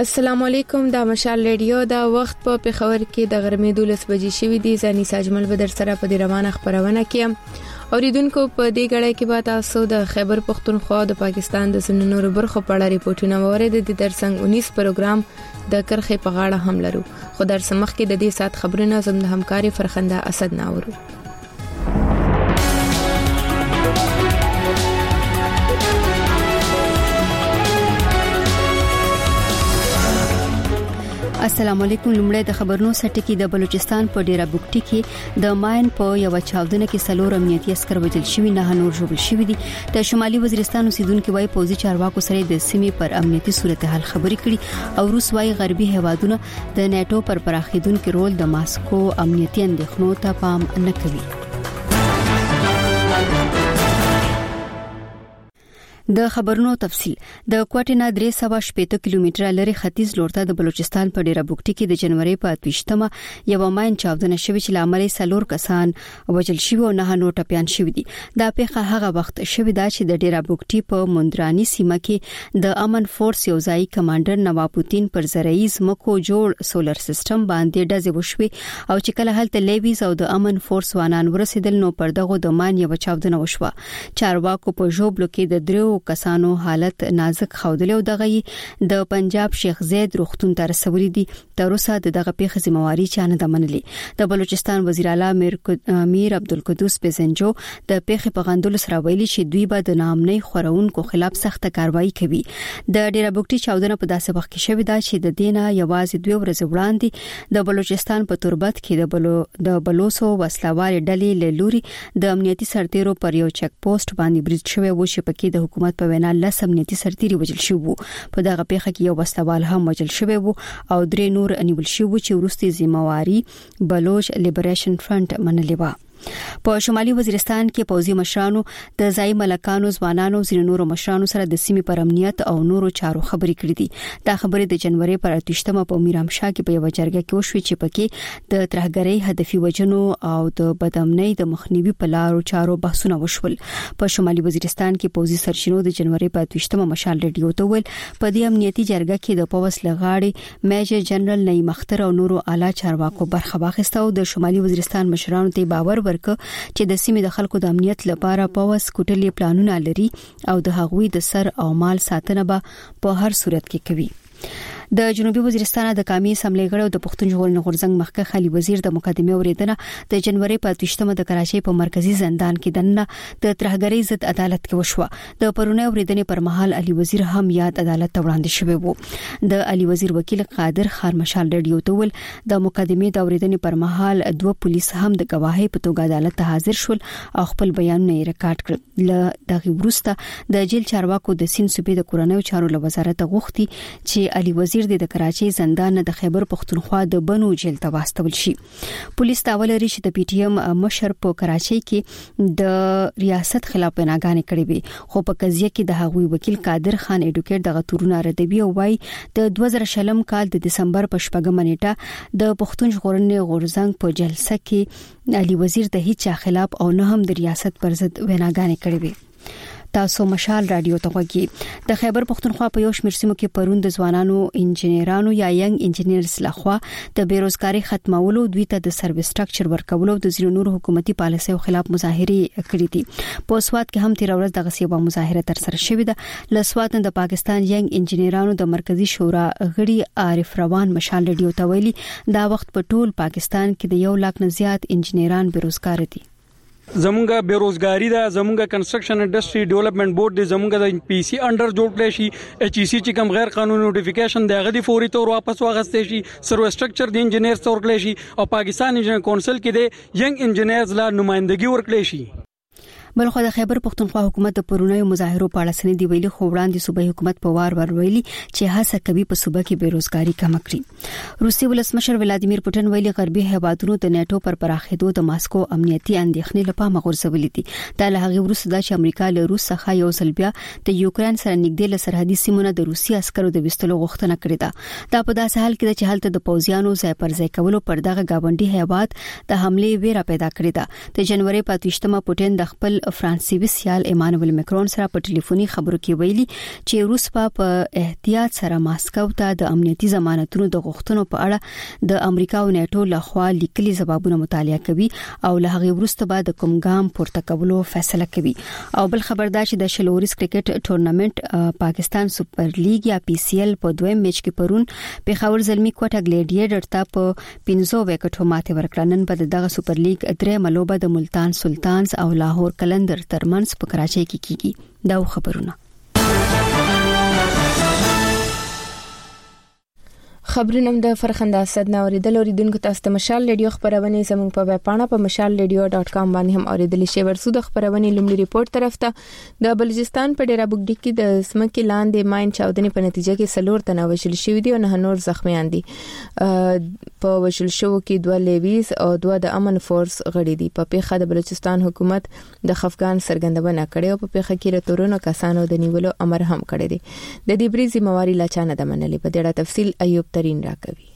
السلام علیکم دا مشال ریډیو دا وخت په پېښور کې د غرمې 12 بجې شوې دي ځاني ساجمل بدر سره په دې روانه خبرونه کې اوریدونکو په دې غړې کې به تاسو د خیبر پختونخوا د پاکستان د سننور برخو په اړه ریپورتونه وورید د درسنګ 19 پروګرام د کرخې په غاړه هم لرو خو در سمخ کې د دې سات خبرونه زم د همکاري فرخنده اسد ناورو السلام علیکم لمړی د خبرونو سټکی د بلوچستان په ډیره بوکټی کې د ماین په یو چاودنه کې سلور امنیتي عسكر وژل شوی نه نور جوړ شوی دي د شمالي وزیرستان اوسیدونکو وايي پوزي چارواکو سره د سیمې پر امنیتي صورتحال خبري کړي او روس وايي غربي هوادونه د نیټو پر پراخیدونکو رول د ماسکو امنیتي اندېښنو ته پام نه کوي د خبرونو تفصيل د کوټینا 380 کیلومتره لري ختیځ لورته د بلوچستان په ډیره بوکټی کې د جنوري په 28مه یو ماین چاودنه شوې چې لامل سلور کسان وژل شوی او نه نو ټپيان شوی دي دا پیښه هغه وخت شوې ده چې د ډیره بوکټی په مندرانی سیمه کې د امن فورس یو ځای کمانډر نوابوتین پر زرعیز مکو جوړ سولر سیستم باندې ډزې وشوي او چې کله هلته لیویز او د امن فورس وانان ورسېدل نو پر دغه د مان یو چاودنه وشوه چارواکو په جوبلو کې د درو کسانو حالت نازک خوندل او دغه د پنجاب شیخ زید روختون تر رسولې دي تر اوسه دغه پیښه ذمہواری چانه د منلې د بلوچستان وزیر اعلی میر عبدالقدوس بزنجو د پیښه په غندلو سره ویلي چې دوی به د نامنۍ خورونکو خلاف سخت کاروایی کوي د ډیره بوکټی چاودنه په داسې وخت کې شوې ده چې د دینه یوازې 2 ورځې وړاندې د بلوچستان په تربت کې د بلوسو وسلوال ډلې لوري د امنیتي سرتیرو پر یو چک پوسټ باندې بریټ شوی و چې پکې د حکومت په وینا لس امنیتي سرتیري وژل شو په دغه پیښه کې یو وسلوال هم وژل شوی و او 3 نور نیول شو چې ورستي ذمہواری بلوچ لیبریشن فرنٹ منلې و په شمالي وزیرستان کې پوځي مشرانو د ځای ملکانو ځوانانو زیر نورو مشرانو سره د سیمې پر امنیت او نورو چارو خبرې کړې دي دا خبرې د جنوري پر 28مه په میرامشاه کې په یو جرګه کې وشوي چې پکې د ترهګرۍ هدفي وجنو او د بدامنۍ د مخنیوي په لارو چارو بحثونه وشول په شمالي وزیرستان کې پوځي سرچینو د جنوري په 28مه مشال ریډیو ته ویل په دې امنیتي جرګه کې د پولیس لغاړي میجر جنرال نعیم اختر او نورو اعلی چارواکو برخه واخیسته او د شمالي وزیرستان مشرانو ته باور چې د سیمې د خلکو د امنیت لپاره پوس کوټلې پلانونه لري او د هغوی د سر او مال ساتنه به په هر صورت کې کوي د جنوبي وزیرستان د قومي اسمبلی غړو د پښتون ژغورنې غورځنګ مخکښ خالي وزیر د مقدمه اوریدنه د جنوري په 28مه د کراچۍ په مرکزی زندان کې دنه د ترهګرۍ ضد عدالت کې وشوه د پرونه اوریدنې پر مهال علي وزیر هم یاد عدالت ته وړاندې شوی وو د علي وزیر وکیل قادر خان مشال ریډیو ته ول د مقدمه د اوریدنې پر مهال 2 پولیس هم د گواهی په توګه عدالت ته حاضر شول او خپل بیانونه یې ریکارډ کړل ل دغه وروسته د جیل چارواکو د سین صوبې د کورنیو چارو له وزارت غوښتي چې علي وزیر د کراچۍ زندان د خیبر پختونخوا د بنو جیل ته واستول شي پولیس دا ولري چې د پی ټی ایم مشر په کراچۍ کې د ریاست خلاف بناګانې کړې وي خو په قضیه کې د هغوی وکیل قادر خان اډوکیټ دغه تورونه ردوي او وايي د 2000 کال د دسمبر په 4 نیټه د پښتون ژغورنې غورځنګ په جلسه کې علي وزیر د هیڅ خلاف او نه هم د ریاست پر ضد بناګانې کړې وي تاسو مشال رادیو ته وګورئ د خیبر پختونخوا په یو شمېر سیمو کې پرون د ځوانانو انجنیرانو یا ینګ انجنیرز لخوا د بیروزګاری ختمولو دوی ته د سرویس سټرکچر ورکولو د ځینو نور حکومتي پالیسیو خلاف مظاهره کړې دي په سواد کې هم تیر ورځ دغه سیمه مظاهره تر سره شوې ده لسواد د پاکستان ینګ انجنیرانو د مرکزی شورا غړي عارف روان مشال ریډیو ته ویلي دا وخت په ټول پاکستان کې د 1 لک نه زیات انجنیران بیروزګار دي زمونږه بیروزګاری ده زمونږه کنسټرکشن انډستری ډیولپمنٹ بورډ د زمونږه د پی سی انډر جوړ کړی شي ایچ ای سی چې کوم غیر قانوني نوټیفیکیشن دی هغه د فوري تور واپس واغستې شي سروس سټرکچر د انجنیر تور کړی شي او پاکستان انجنیر کونسل کې د ینګ انجنیرز لا نمائندګي ورکړی شي بلخو د خیبر پختونخوا حکومت د پرونیو مظاهرو په اړه سندې ویلي خو وړاندې صوبایي حکومت په وار ویلي چې هڅه کوي په صوبه کې بیروزګاری کم کړي روسي ولسمشر ولادیمیر پوتین ویلي غربي هیوادونو د نیټو پر پراخېدو د ماسکو امنیتي اندېښنې لپاره مغورځولې دي دا له هغه وروسته چې امریکا له روس څخه یو ځل بیا د یوکرين سره نږدې له سرحدي سیمونو د روسي عسکرو د وستلو غوښتنه کړې ده دا په داسې حال کې چې هلته د پوځیانو ځای پر ځای کولو پر دغه گاونډي هیواد د حمله ویره پیدا کړې ده د جنوري په 28مه پوتین د خپل فرانسوي سیال ایمانوئل مکرون سره په ټلیفوني خبرو کې ویلي چې روس په احتیاط سره ماسکو ته د امنیتي ضمانتونو د غوښتنو په اړه د امریکا او نیټو لخوا لیکلي ځوابونه مطالعه کوي او له هغه وروسته به د کوم ګام پورته کولو فیصله کوي. او بل خبردار چې د شلوريس کرکټ ټورنمنت پاکستان سپر لیګ یا پی سی ایل په دویم میچ کې پرون پیښور زلمی کوټه ګلیډیټر ته په 15 وکټو ماته ورکړه. نن په دغه سپر لیګ درې ملوبه د ملتان سلطانز او لاهور کلندر ترمنځ په کراچۍ کې کیږي. دا خبرونه خبرونه د فرخنده اسد نه اوریدل. اوریدونکو تاسو ته مشال ریډیو خبرونه زموږ په ویب پاڼه په mashalradio.com باندې هم اوریدل شي. ورسو د خبرونه لومړی ریپورت طرف ته د بلوچستان په ډیره بوګډی کې د سمکې لاندې ماین چاودنې په نتیجه کې سلور تنه وژل شوی دي او نه نور زخمیان دي. په وژل شو کې 2 لیویز او 2 د امن فورس غړي دي. په پیښه د بلوچستان حکومت د خفقان سرګندونه کړې او په پیښه کې راتورونو کسانو د نیولو امر هم کړی دی. د دې بری ذمہواری لا چانه د منلې. په ډیره تفصیل ایوب ترين راکوي.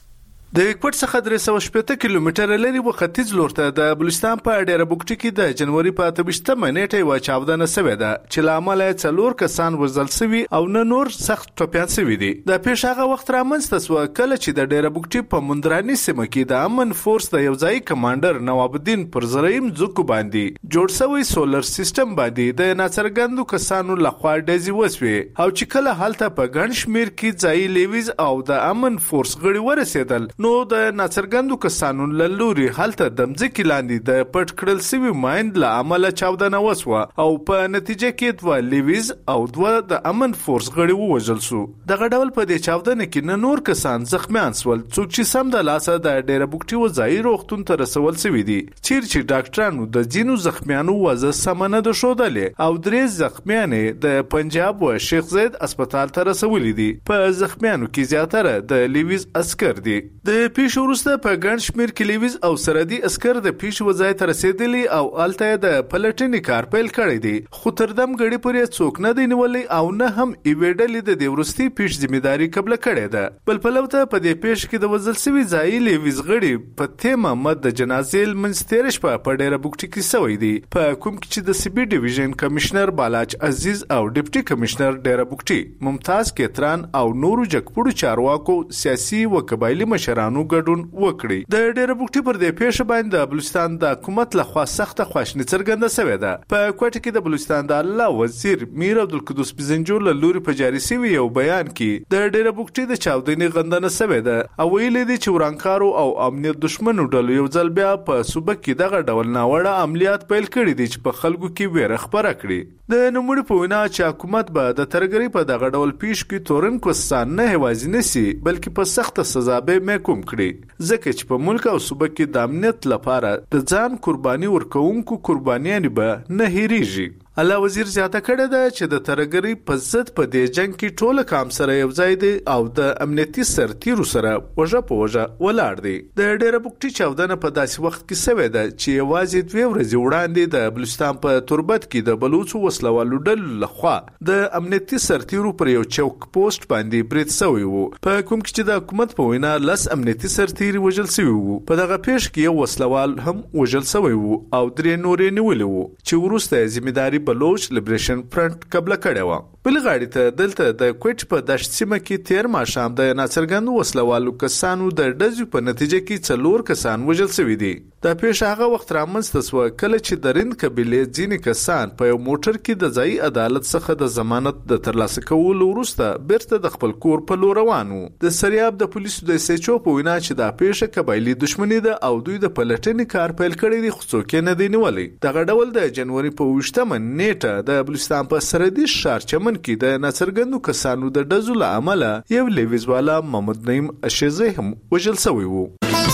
د کوټ څخه 370 کیلومتر لري و ختیځ لور ته د بلوچستان په ډیره بوګټی کې د جنوري په 28 نیټه و چاودنه شوې ده چې لامل څلور کسان وژل شوي او نه نور سخت ټپيان شوي دي. د پیښ هغه وخت رامنځته شو کله چې د ډیره بوګټی په مندراني سیمه کې د امن فورس د یو ځای کمانډر نواب الدین پر زریم زکو باندې جوړ شوی سولر سیستم باندې د ناڅرګندو کسانو لخوا ډزې وسوي او چې کله حالت په ګڼ شمیر کې ځای لیویز او د امن فورس غړي ورسېدل نو د ناڅرګندو کسانو لوري حالت د مځکې لاندې د پټ کړل شوی مایند له عمله چاودنه وسوه او په نتیجه کې 2 لیویز او 2 د امن فورس غړي ووژل شو. دغه ډول په دې چاودنه کې نه نور کسان زخمیان شول څوک چې سم د لاسه د ډیره بوګټي وځای روغتون ته رسول شوی دي. چې ډاکټرانو د جینو زخمیانو وضع سمنه د شودلې او 3 زخمیان د پنجاب او شیخ زید هسپتال ته رسولې دي. په زخمیانو کې زیاتره د لیویز عسكر دي. د پیښ وروسته په ګڼ شمیر کې لیویز او سرحدي عسكر د پیښ وځای ته رسیدلی او الته د پلټنې کار پیل کړی دی. خو تر دم غړي پرې څوک نه دی نیولې او نه هم ایویډلې د ورستي پیښ ځمېداري قبل کړی ده. بل پلوته په دې پیښ کې د وزل سوي ځای لیویز غړي په تیمه مد د جنازې منسترش په ډیره بوګټی کې سوی دی. په کوم کې چې د سی بي ډیویژن کمشنر بالاچ عزیز او ډیپټي کمشنر ډیره بوګټی ممتاز کتران او نورو جګپړو چارواکو سیاسي او قبایلی مشرانو ګډون وکړي. د ډیره بوګټي پر دې پیښه باندې د بلوچستان د حکومت لخوا سخته خواشنی څرګنده شوې ده. په کوټه کې د بلوچستان د الله وزیر میر عبدالقدوس بزنجور له لوري په جاري شوی یو بیان کې د ډیره بوګټي د چاودنې غندنه شوې ده او ویلي دي چې ورانکارو او امنیت دشمنو ډلو یو ځل بیا په صوبه کې دغه ډول ناوړه عملیات پیل کړي دي چې په خلکو کې ویره خبره کړي. د نوموړي په وینا چې حکومت به د ترګری په دغه ډول پیښ کې تورن کوستان نه هوازي نسی بلکې په سخته سزا به محکوم کړي ځکه چې په ملک او صوبه کې د امنیت لپاره د ځان قرباني ورکوونکو قربانیان به نه هېریږي. الله وزیر زیاته کړه ده چې د ترګری په ضد په دې جنگ کې ټول کام سره یو ځای دي او د امنیتي سرتیرو سره وجه په وجه ولاړ دي. د ډیره بوګټي چاودنه په داسې وخت کې شوې ده چې یوازې 2 ورځې وړاندې د بلوچستان په تربت کې د بلوچو وسلوالو ډلو لخوا د امنیتي سرتیرو پر یو چوک پوسټ باندې برید شوی وو په کوم کې چې د حکومت په وینا لس امنیتي سرتیري وژل شوی وو. په دغه پیښ کې یو وسلوال هم وژل شوی وو او 3 نورې نیولې وو چې وروسته ذمہداري بلوچ لیبریشن فرنٹ قبل کړی و. بل غاړي ته دلته د کوټ په دشت سیمه کې 13 ماشام د ناڅرګندو وسلوالو کسانو د ډزو په نتیجه کې 4 کسان وژل شوي دي. د پیښه هغه وخت رامنځته شو کله چې د رند قبيله ځینې کسان په یو موټر کې د ځای عدالت څخه د ضمانت د ترلاسه کولو وروسته بیرته د خپل کور په لور روانو. د سریاب د پولیسو د سچو په وینا چې د پیښه قبایلی دښمنی ده او دوی د پلټنې کار پیل کړی دی خو څوک نه دی نیولې. دغه ډول د جنوري په 28 نیټه د بلوچستان په سرحدي ښار چمن کې د ناڅرګندو کسانو د ډزو له امله یو لیویز والا محمد نعیم اشیزه هم وژل شوی وو.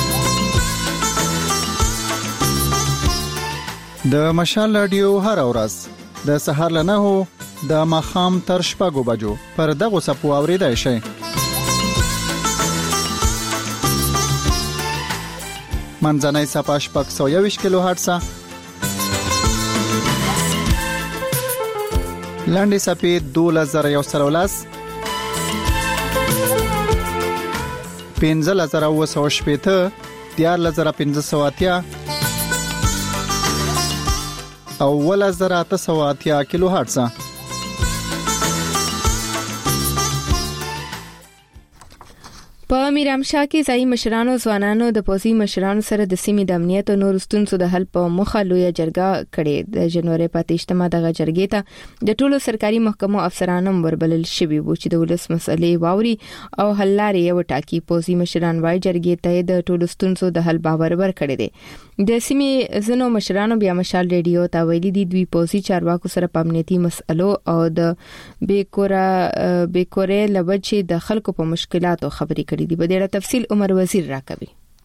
د مشال رادیو هر ورځ د سهار له 9 د ماښام تر 6 بجو پر دغه سپو اوریدای شئ. منځنۍ صفحه 621 کیلو هرتز، لاندې صفحه 2113، 15980، 14580، او 1880 کیلو هرتز. په میرامشاه کې ځای مشرانو ځوانانو د پوزي مشرانو سره د سیمې د امنیت او نور ستونزو د حل په موخه لوی جرګه کړې. د جنوري 28مه دغه جرګې ته د ټولو سرکاري محکمو افسرانو وربلل شوي وو چې د ولس مسلې واوري او حل لارې وټاکي. پوزي مشران وايي جرګې ته د ټولو ستونزو د حل باور ورکړي دي. د سیمې زنو مشرانو بیا مشال ریډیو ته ویلي دي دوی پوزي چارواکو سره په امنیتي مسلو او د بیکورې لوجه د خلکو په مشکلاتو خبرې دی. بدیره تفصیل عمر وزیر راکوي.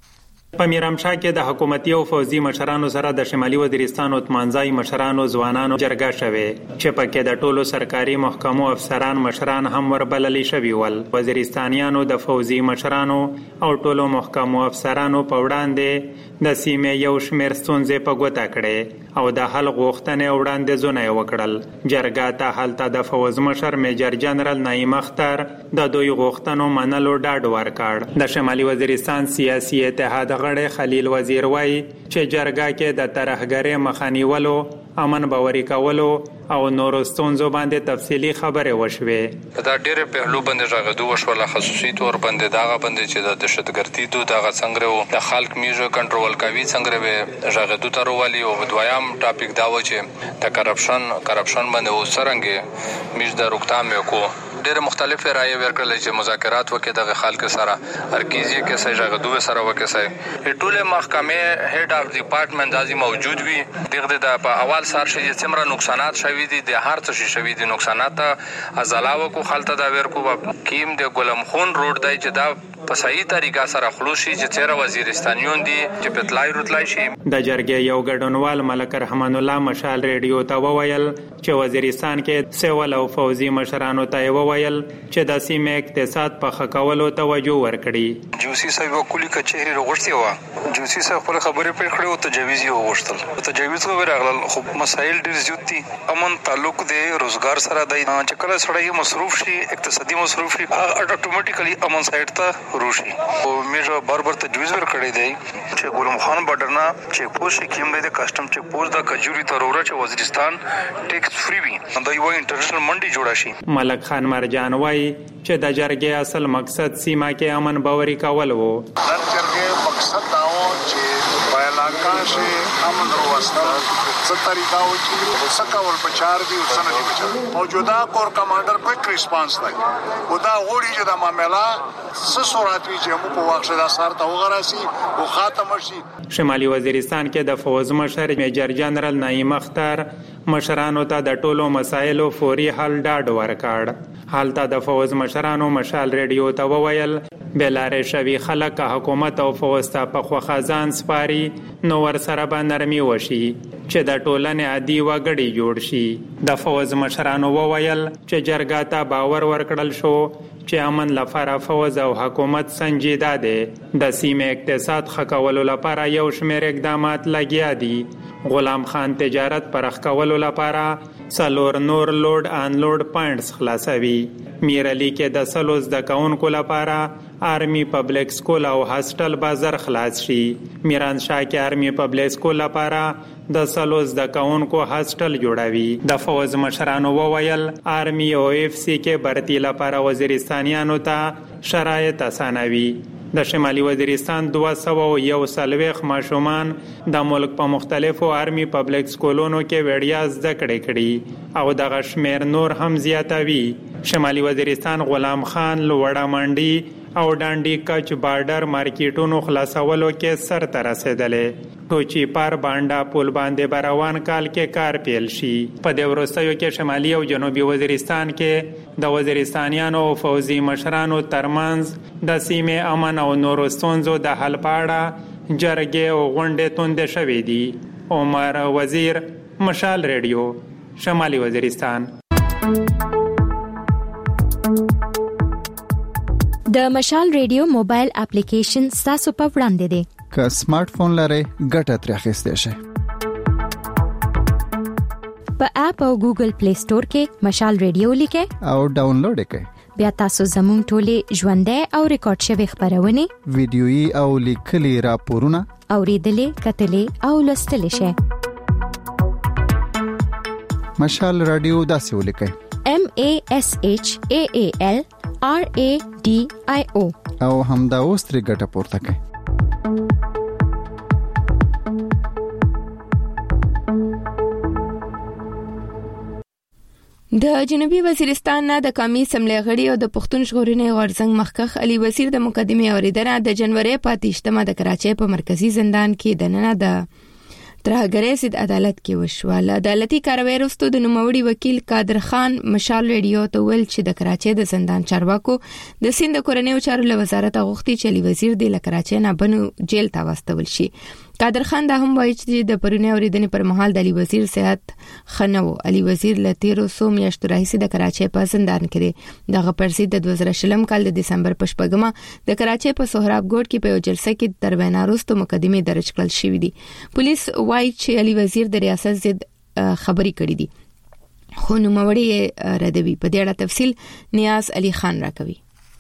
په میرامشاه کې د حکومتي او فوزي مشرانو سره د شمالي وزیرستان او تمانځای مشرانو ځوانانو جرګه شوه چې پکې د ټولو سرکاري محکمو افسران مشران هم وربلل شوي ول. وزیرستانیانو د فوزي مشرانو او ټولو محکمو افسرانو په وړاندې د سیمې یو شمېر ستونزې په ګوته کړې او د حل غوښتنې وړاندیزونه یې وکړل. جرګه ته هلته د فوز مشر میجر جنرال نعیم اختر د دوی غوښتنو منلو ډاډ ورکړ. د شمالي وزیرستان سیاسي اتحاد غړی خلیل وزیر وایي چې جرګه کې د ترهګرۍ مخه نیولو، امن باوري کولو او نورو ستونزو باندې تفصیلی خبرې وشوې. دا ډېر پهلو باندې راغدو وشول، خصوصي تور باندې داغه باندې چې د دهشتګردي دغه څنګه وو د خلک میژه کنټرول کوي څنګه به راغدو تر والی. او دویم ټاپک دا و چې د کرپشن باندې وسرنګ میژ د روکتام کو ډېر مختلف رائے ورکړل چې مذاکرات وکړي د خلک سره ارکیزي کې سې راغدو سره وکړي سې ټوله محکمه هډ اف ډپارټمنټ ازي موجود وي. دغه د په اول سر شي څومره نقصانات شوي دي د هر څه شوي دي نقصانات ازلاو کو خلته دا ورکو کیم د ګلم خون روډ دی چې دا په صحیح طریقه سره خلوصي چې چیرې وزیرستانیون دي چې پتلای روتلای شي. د جرګې یو ګډونوال ملک رحمان الله مشال ریډیو ته وویل چې وزیرستان کې سیول او فوزي مشرانو ته وویل چې د سیمې اقتصاد په خکولو توجه ورکړي. جوسی صاحب کلی کچهری وروغشتي و جوسی صاحب خپل خبرې پرې کړې او تجویز یې وغوښتل. تجویز ورغلل خو مسائل ډېر زیات دي. امن تعلق د روزګار سره د چې کله سړی مصروف شي اقتصادي مصروف شي اتوماتیکلی امن سایت ته روشي. او میجر بار تجویز ورکړی دی چې ګلم خان بارډر نه چیک پوسټ کیم دی د کسٹم چیک پوسټ د کجوري ترورا چې وزیرستان ټیکس فری وي دا یو انټرنیشنل منډي جوړه شي. ملک خان مرجان وایي چې د جرګې اصل مقصد سیمه کې امن باوري کول وو. د جرګې مقصد دا و چې په علاقه کې امن وروسته څه طریقه و چې څه کول بچار دي او څه نه دي بچار. موجوده کور کمانډر کوئک ریسپانس دی او دا غوړي چې د معاملې څه صورت وي چې موږ په وخت دا سره ته وغراسي او خاتم شي. شمالي وزیرستان کې د فوز مشر میجر جنرال نعیم اختر مشرانو ته د ټولو مسایلو فوري حل ډاډ ورکړ. حالته د فوز مشرانو مشال ریډیو ته وویل بلاره شوی خلک حکومت او فوز ته په خوخزان سپاري نو ور سره به نرمي وشي چې د ټولنې عادي وګړي جوړ شي. د فوز مشرانو وویل چې جرګه ته باور ورکړل شو چې امن لپاره فوز او حکومت سنجیده دي. د سیمې اقتصاد خکولو لپاره یو شمېر اقدامات لګیا دي. غلام خان تجارت پرخ کولو لپاره سلور نور لوډ ان لوډ پوینټس خلاصوي. میر علي کې د سلوز د کاونکو لپاره آرمی پبلک سکول او هاستل بازار خلاص شي. میران شاه کې آرمی پبلک سکول لپاره د سلوز د کاونکو هاستل جوړوي. د فوز مشرانو وویل آرمی او اف سی کې برتی لپاره وزیرستانیانو ته شرایط اسانوي. د شمالي وزیرستان 241 ماشومان د ملک په مختلفو آرمی پبلک سکولونو کې وړیا زده کړې او د غشمیر نور هم زیاتوي. شمالي وزیرستان غلام خان لوړه منډي او ډانډي کچ بارډر مارکیټونو خلاصولو کې سر ته رسیدلې. ټوچی پار بانډا پل باندې بروان کال کې کار پیل شي. په دې وروستیو کې شمالي او جنوبي وزیرستان کې د وزیرستانیانو او فوزي مشرانو ترمنځ د سیمې امن او نورو ستونزو د حل په اړه جرګې او غونډې توندې شوې دي. عمر وزیر، مشال ریډیو، شمالي وزیرستان. د مشال ریډیو موبایل اپلیکیشن تاسو په وړاندې دی. که سمارټ فون لرئ ګټه ترې اخیستئ شئ. په اپ او ګوګل پلی سٹور کې مشال ریډیو لیکئ او ډاونلوډ کړئ. بیا تاسو زموږ ټولې ژوندۍ او ریکارډ شوی خبرونه، ویډیويي او لیکلي راپورونه اوریدلې، کتلې او لوستلې شئ. مشال رادیو داسې ولیکئ MASHAALRADIO او همدا اوس ترې ګټه پورته کړئ. د جنوبي وزیرستان نه د قومي اسمبلی غړي او د پښتون ژغورنې غورځنګ مخکښ علي وزیر د مقدمې اوریدنه د جنوري 28 د کراچۍ په مرکزی زندان کې د نن د ترهګرۍ ضد عدالت کې وشو. عدالتي کاروایی وروسته د نوموړي وکیل قادر خان مشال ریډیو ته ویل چې د کراچۍ د زندان چارواکو د سیند کورنیو چارو له وزارت غوښتي چې علي وزیر د کراچۍ نه بنو جیل ته واستول شي. قادر خان دا هم وایي چې د پرونی اوریدنې پر مهال د علي وزیر صحت خنو. علي وزیر له 1300 میاشتو راهیسې د کراچۍ په زندان کې دی. دغه پرسید د 2020 کال د دسمبر په 8 د کراچۍ په سهراب ګوټ کې په یو جلسه کې تر وینا وروسته مقدمه درج کړل شوې دي. پولیس وایي چې علي وزیر د ریاست ضد خبري کړې دي خو نوموړي ردوي. په دې اړه تفصیل نیاز علي خان راکوي.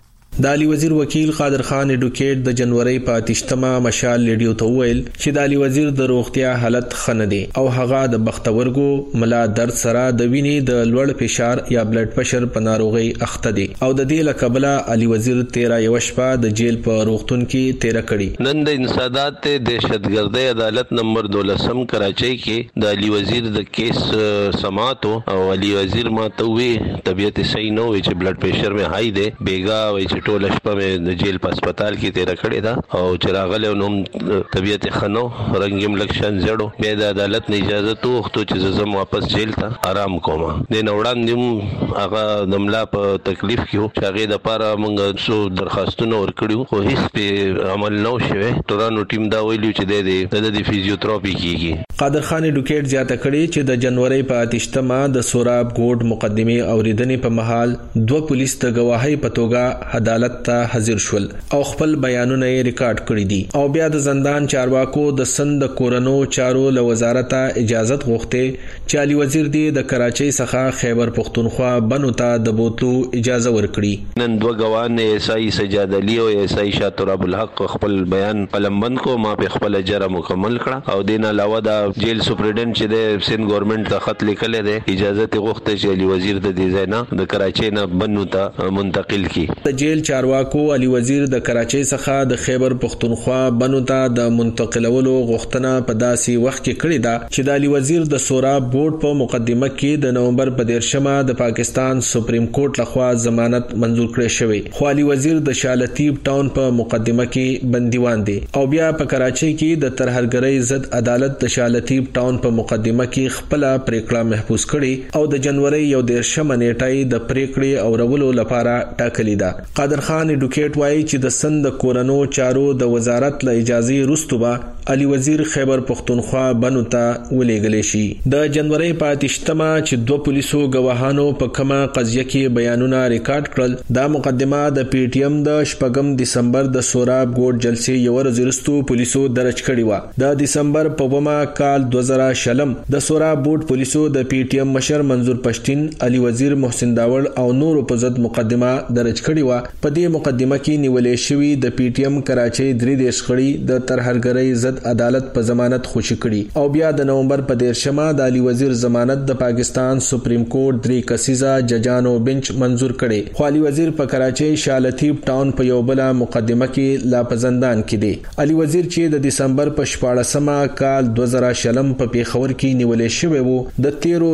د علي وزیر وکیل قادر خان اډوکیټ د جنوري 28 مشال ریډیو ته ویل چې د علي وزیر د روغتیا حالت ښه دی او هغه د بختورګو ملا درد سره د وینې د لوړ فشار یا بلډ پريشر په ناروغي اخته دي او د دې لکبله علي وزیر 13 یو شپه د جیل په روغتون کې تیر کړي. نن د انسداد دهشتګردۍ عدالت نمبر 12 کراچۍ کې د علي وزیر د کیس سماعت او علي وزیر ماته وی طبيعت صحیح نه وي چې بلډ پريشر مې هاي دی بیګا وي چې ټول شپه مې د جیل په هسپتال کې تیر کړی دا او چې راغله نو طبيعت خنو رنگیم لکشن زړو به د عدالت نه اجازه توغتو چې زم واپس جیل ته آرام کوم. د نوړان دیم هغه دملا په تکلیف کې چې هغه د پاره موږ څو درخواستونه ورکړیو خو هیڅ په عمل نه شوه. تورانو ټیم دا ویلو چې د فزیوتراپي کیږي. قادر خان اډوکیټ زیاته کړي چې د جنوري 28 د سوراب ګوټ مقدمه اوریدنې په محل دوه پولیس د گواهی په توګه عدالت ته حاضر شول او خپل بیانونه یې ریکارډ کړی دي او بیا د زندان چارواکو د سند کورنو چارو له وزارت اجازه غوښته چې علي وزیر دی د کراچۍ څخه خیبر پختونخوا بنو ته د بوتلو اجازه ورکړي. نن دوه ګواهان ایسای سجاد علي او ایسای شاطر ابو الحق خپل بیان قلمبند کو ما په خپل اجازه مکمل کړه او دین علاوه د جیل سپرډنټ چې د سند ګورنمنت ته خط لیکل دی اجازه غوښته چې علي وزیر د دې ځای نه د کراچۍ نه بنو ته منتقل کړي. د جیل چارواکو علي وزیر د کراچۍ څخه د خیبر پختونخوا بنو ته د منتقلولو غوښتنه په داسې وخت کې کړې ده چې د علي وزیر د سوراب بورډ په مقدمه کې د نومبر په 13 د پاکستان سپریم کورټ لخوا ضمانت منزور کړی شوی خو علي وزیر د شالتیب ټاون په مقدمه کې بندیوان دي او بیا په کراچۍ کې د ترهګرۍ ضد عدالت د شالتیب ټاون په مقدمه کې خپل پریکړه محفوظ کړي او د جنوري 11 نیټه د پریکړې اورولو لپاره ټاکلې ده. قادر خان اډوکیټ وایي چې د سند کورنو چارو د وزارت له اجازه وروسته علي وزیر خیبر پختونخوا بنو ته ولېږل شي. د جنوري 28 چې دوه پولیسو گواهانو په کومه قضیه کې بیانونه ریکارډ کړل دا مقدمه د پی ټی ایم د 8 دسمبر د سوراب ګوټ جلسې یو ورځ وروسته پولیسو درج کړی و. د دسمبر په 9 کال 2000 د سوراب ګوټ پولیسو د پی ټی ایم مشر منظور پښتين علي وزیر محسن داوړ او نور په ضد مقدمه درج کړی و. په دې مقدمه کې نیولې شوی د پی ټی ایم کراچۍ 3 خړی د ترهګرۍ ضد عدالت په ضمانت خوشی کړي او بیا د نومبر په 13 د علي وزیر ضمانت د پاکستان سپریم کورټ 3 کسیزه ججانو بنچ منزور کړي. خو علي وزیر په کراچۍ شالتیب ټاون په یو بل مقدمه کې لا په زندان کې دی. علي وزیر چې د دسمبر په 14 کال 2000 په پیښور کې نیولې شوی وو د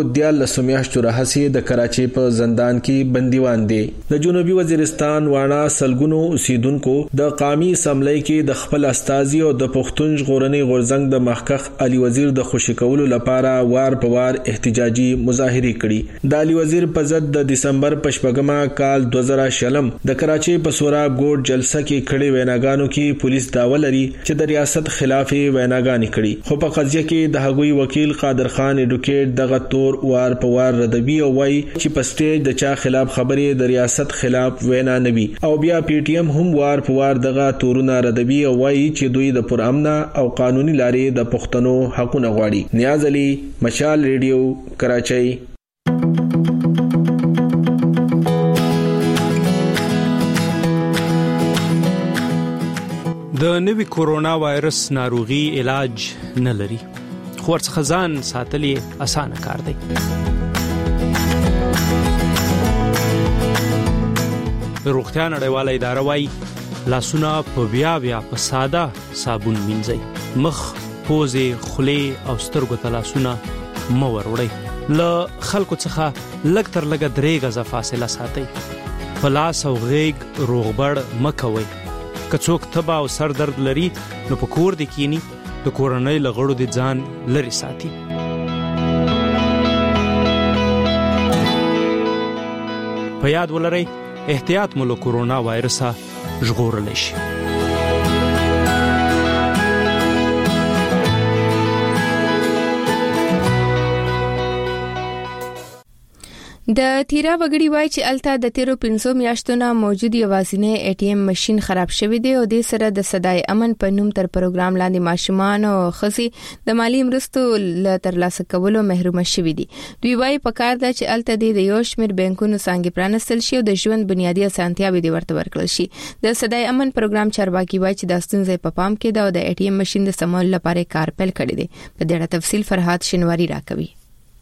13 میاشتو راهسي د کراچۍ په زندان کې بندیوان دی. د جنوبي وزیرستان وانا سلګونو اوسیدونکو د قومي اسمبلی کې د خپل استازي او د پښتون ژغورنې غورځنګ د مخکښ علي وزیر د خوشی کولو لپاره وار په وار احتجاجي مظاهره کړي. د علي وزیر په ضد د دسمبر په 8 کال 2000 د کراچۍ په سوراب ګوټ جلسه کې کړي ویناګانو کې پولیس داوا لري چې د ریاست خلاف ویناګانې کړي خو په قضیه کې د هغوی وکیل قادر خان اډوکیټ دغه تور وار په وار ردوي او وایي چې په سټیج د چا خلاف خبرې د ریاست خلاف وینا نوي او بیا پی ټی ایم هم وار په وار دغه تورونه ردوي او وایي چې دوی د پرامن او قانوني لارې د پښتنو حقونه غواړي. نیاز علي مشال ریډیو کراچۍ. د نوي کورونا وایرس ناروغي علاج نه لري خو ورڅخه ځان ساتل اسانه کار دی. روغتیا نړیواله اداره وايي لاسونه په بیا په ساده صابون مینځئ. مخ، پوزې، خولې او سترګو ته لاسونه مه وروړئ. له خلکو څخه لږ تر لږه 3 غزه فاصله ساتئ. په لاس او غېږ روغبړ مه کوئ. که څوک تبه او سر درد لري نو په کور دې کینی، د کورنۍ له غړو دې ځان لرې ساتي. په یاد ولرئ احتیاط مو له کورونا وایرسه ژغورلی شي. د تیرا وګړي وای چې الته د 13 میاشتو نه موجود یوازینی ATM ماشين خراب شوی دی او د سره د صداي امن په نوم تر پروګرام لاندې ماشومان او خزي د مالی مرستو ل ترلاسه کولو محروم شوی دي. دوی وای په کار ده چې الته د یو شمېر بانکونو څنګه پرانستل شي او د ژوند بنیادی اسانتیاوې دی ورته ورکړل شي. د صداي امن پروګرام چارواکي وای چې د ستونزې په پام کې ده او د ATM ماشين د سمول لپاره کار پیل کړی دی. په دې اړه تفصیل فرحات شنواری راکوي.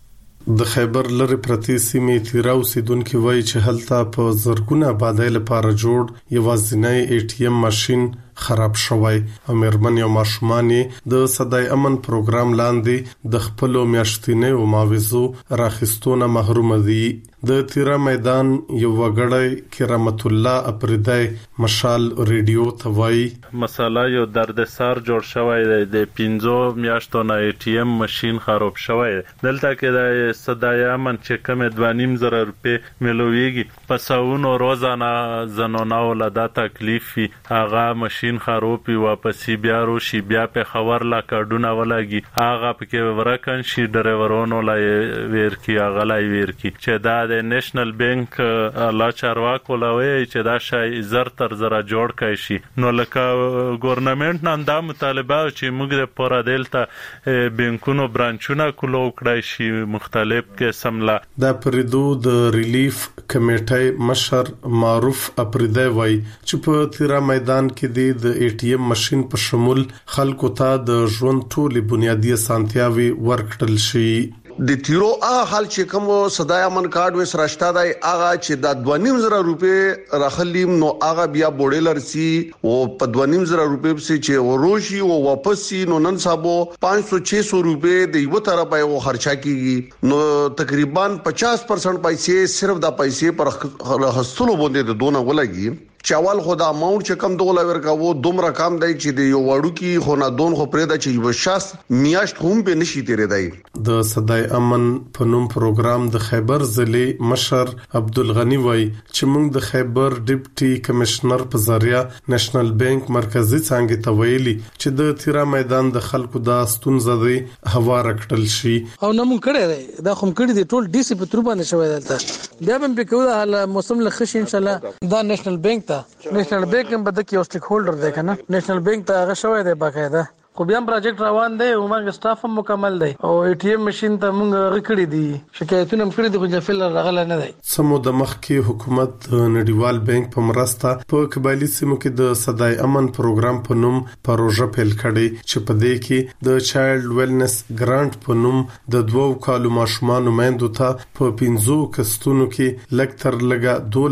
د خیبر لری پرتی سیمې تیراو سیدونکو وای چې هلته په زرګونه آبادی لپاره جوړ یوازینی ATM ماشين خراب شوی او مرمن یو ماشومان د صداي امن پروګرام لاندې د خپل میاشتنې او معاوضو راخستونه محروم دي. د تیرا میدان یو وګړی کرامت الله اپریدای مشال ریډیو توای مساله یو دردسر جوړ شوی د 15 میاشتو نه ATM ماشين خراب شوی. دلته کې د صداي امن چې کم 2.5 روپے ملويږي پسونو روزانه زنونه ولدا تکلیف هغه ماشين خروپی واپسی بیا روشي بیا په خبر لا کډونه ولګي هغه پکې ورکن شي ډرایورونو لا ورکی هغه لا ورکی چې دا د نېشنل بانک لا چارواکو لوي چې دا شای زر تر زره جوړ کای شي. نو لکه ګورنمنت نن دا مطالبه چې موږ د پورا دلته بانکونو برانچونه کولو کړای شي مختلف قسم لا. دا پریدو د ریلیف کمیټه مشر معروف اپریدای وای چې په تیرا میدان کې د ATM ماشين په شمول خلکو ته د ژوند ټولې بنیادی اسانتیاوي ورکړل شي. د تیرو حال چې کوم صداي امن کارت وس راشته دی هغه چې د 2.5 روپے راخلیم نو هغه بیا بوډلر سي او په 2.5 روپے چې وروشي او واپس سي نو نن صاحب 500-600 روپے د یو طرف یې خرچا کیږي نو تقریبا 50% پیسې صرف د پیسې پر خستلو باندې د دونه ولګي. چاول خدا اماونت چې کم دوله ورکا وو دومره کم دی چې د یو وړو کې خو نه دون خو پرې د چې یو شخص میاشت هم به نشي تیرې دی. د صداي امن په نوم پروګرام د خیبر ضلع مشر عبدالغنی وای چې موږ د خیبر ډیپټي کمشنر په ذریعہ نېشنل بانک مرکزی څنګه تویلی چې د تیرا میدان د خلکو د ستونزې دی هوا رکټل شي او نمو کړی دی دا خو کړی دی ټول ډي سي په تر باندې شوی دلته بیا هم په کومه حال موسم لخص ان شاء الله دا نېشنل بانک نېشنل بانک هم بده کې یو سټیک هولډر دی کنه نېشنل بانک ته هغه شوی دی باقاعده خو بیا پروجیکټ روان دی او موږ سټاف هم مکمل دی او ATM ماشين ته موږ غکړی دي شکایتونه هم کړی دي خو ځفل راغله نه دی. سمو د مخکې حکومت نړیوال بانک په مرسته په قبایلی سیمو کې د صداي امن پروګرام په نوم پروژه پیل کړي چې په دې کې د چایلډ ویلنس ګرانټ په نوم د 2 کالو ماشومان میندو ته په 15 کستونو کې لږ تر لږه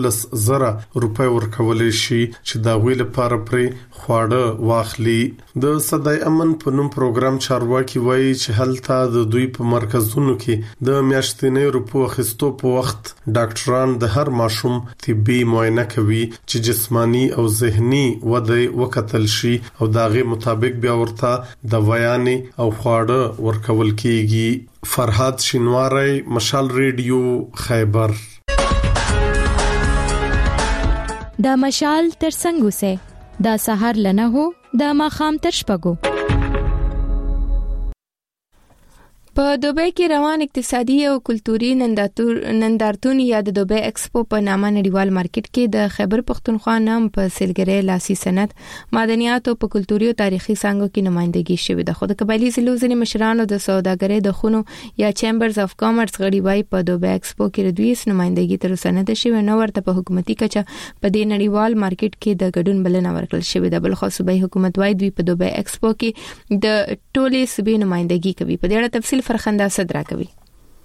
12,000 روپۍ ورکول شي چې دا ویل لپاره پرې خواړه واخلي. د صداي امن په نوم پروګرام چارواکي وایي چې هلته د دوی په مرکزونو کې د میاشتنې روپو اخیستو په وخت ډاکټران د هر ماشوم طبي معاینه کوي چې جسمانی او ذهني وده وکتل شي او داغه مطابق بیا ورته دوايانې او خواړه ورکول کیږي. فرحات شینواری مشال ریډیو خیبر. دا مشال تر څنګه سه دا سحر لنه هو دا ماخام تر شپګو. په دوبۍ کې روان اقتصادي او کلتوري نندارتون یا د دوبۍ ایکسپو په نامه نړیوال مارکیټ کې د خیبر پختونخوا نام په سیلګری لاسي صنعت معدنیات او په کلتوري او تاریخي څنګه کې نمائندګي شوې ده. خو د قبایلی ضلعو ځینې مشرانو د سوداګرۍ د خونو یا چیمبرز اف کامرس غړي وای په دوبۍ ایکسپو کې د دوی نمائندګي تر اوسه نه ده شوې نو ورته په حکومتي کچه په دې نړیوال مارکیټ کې د ګډون بلنه ورکړل شوې ده. بل خو صوبایي حکومت وای دوی په دوبۍ ایکسپو کې د ټولې صوبې نمائندګي کوي. په دې اړه تفصیل فرخنده صدرا کوي.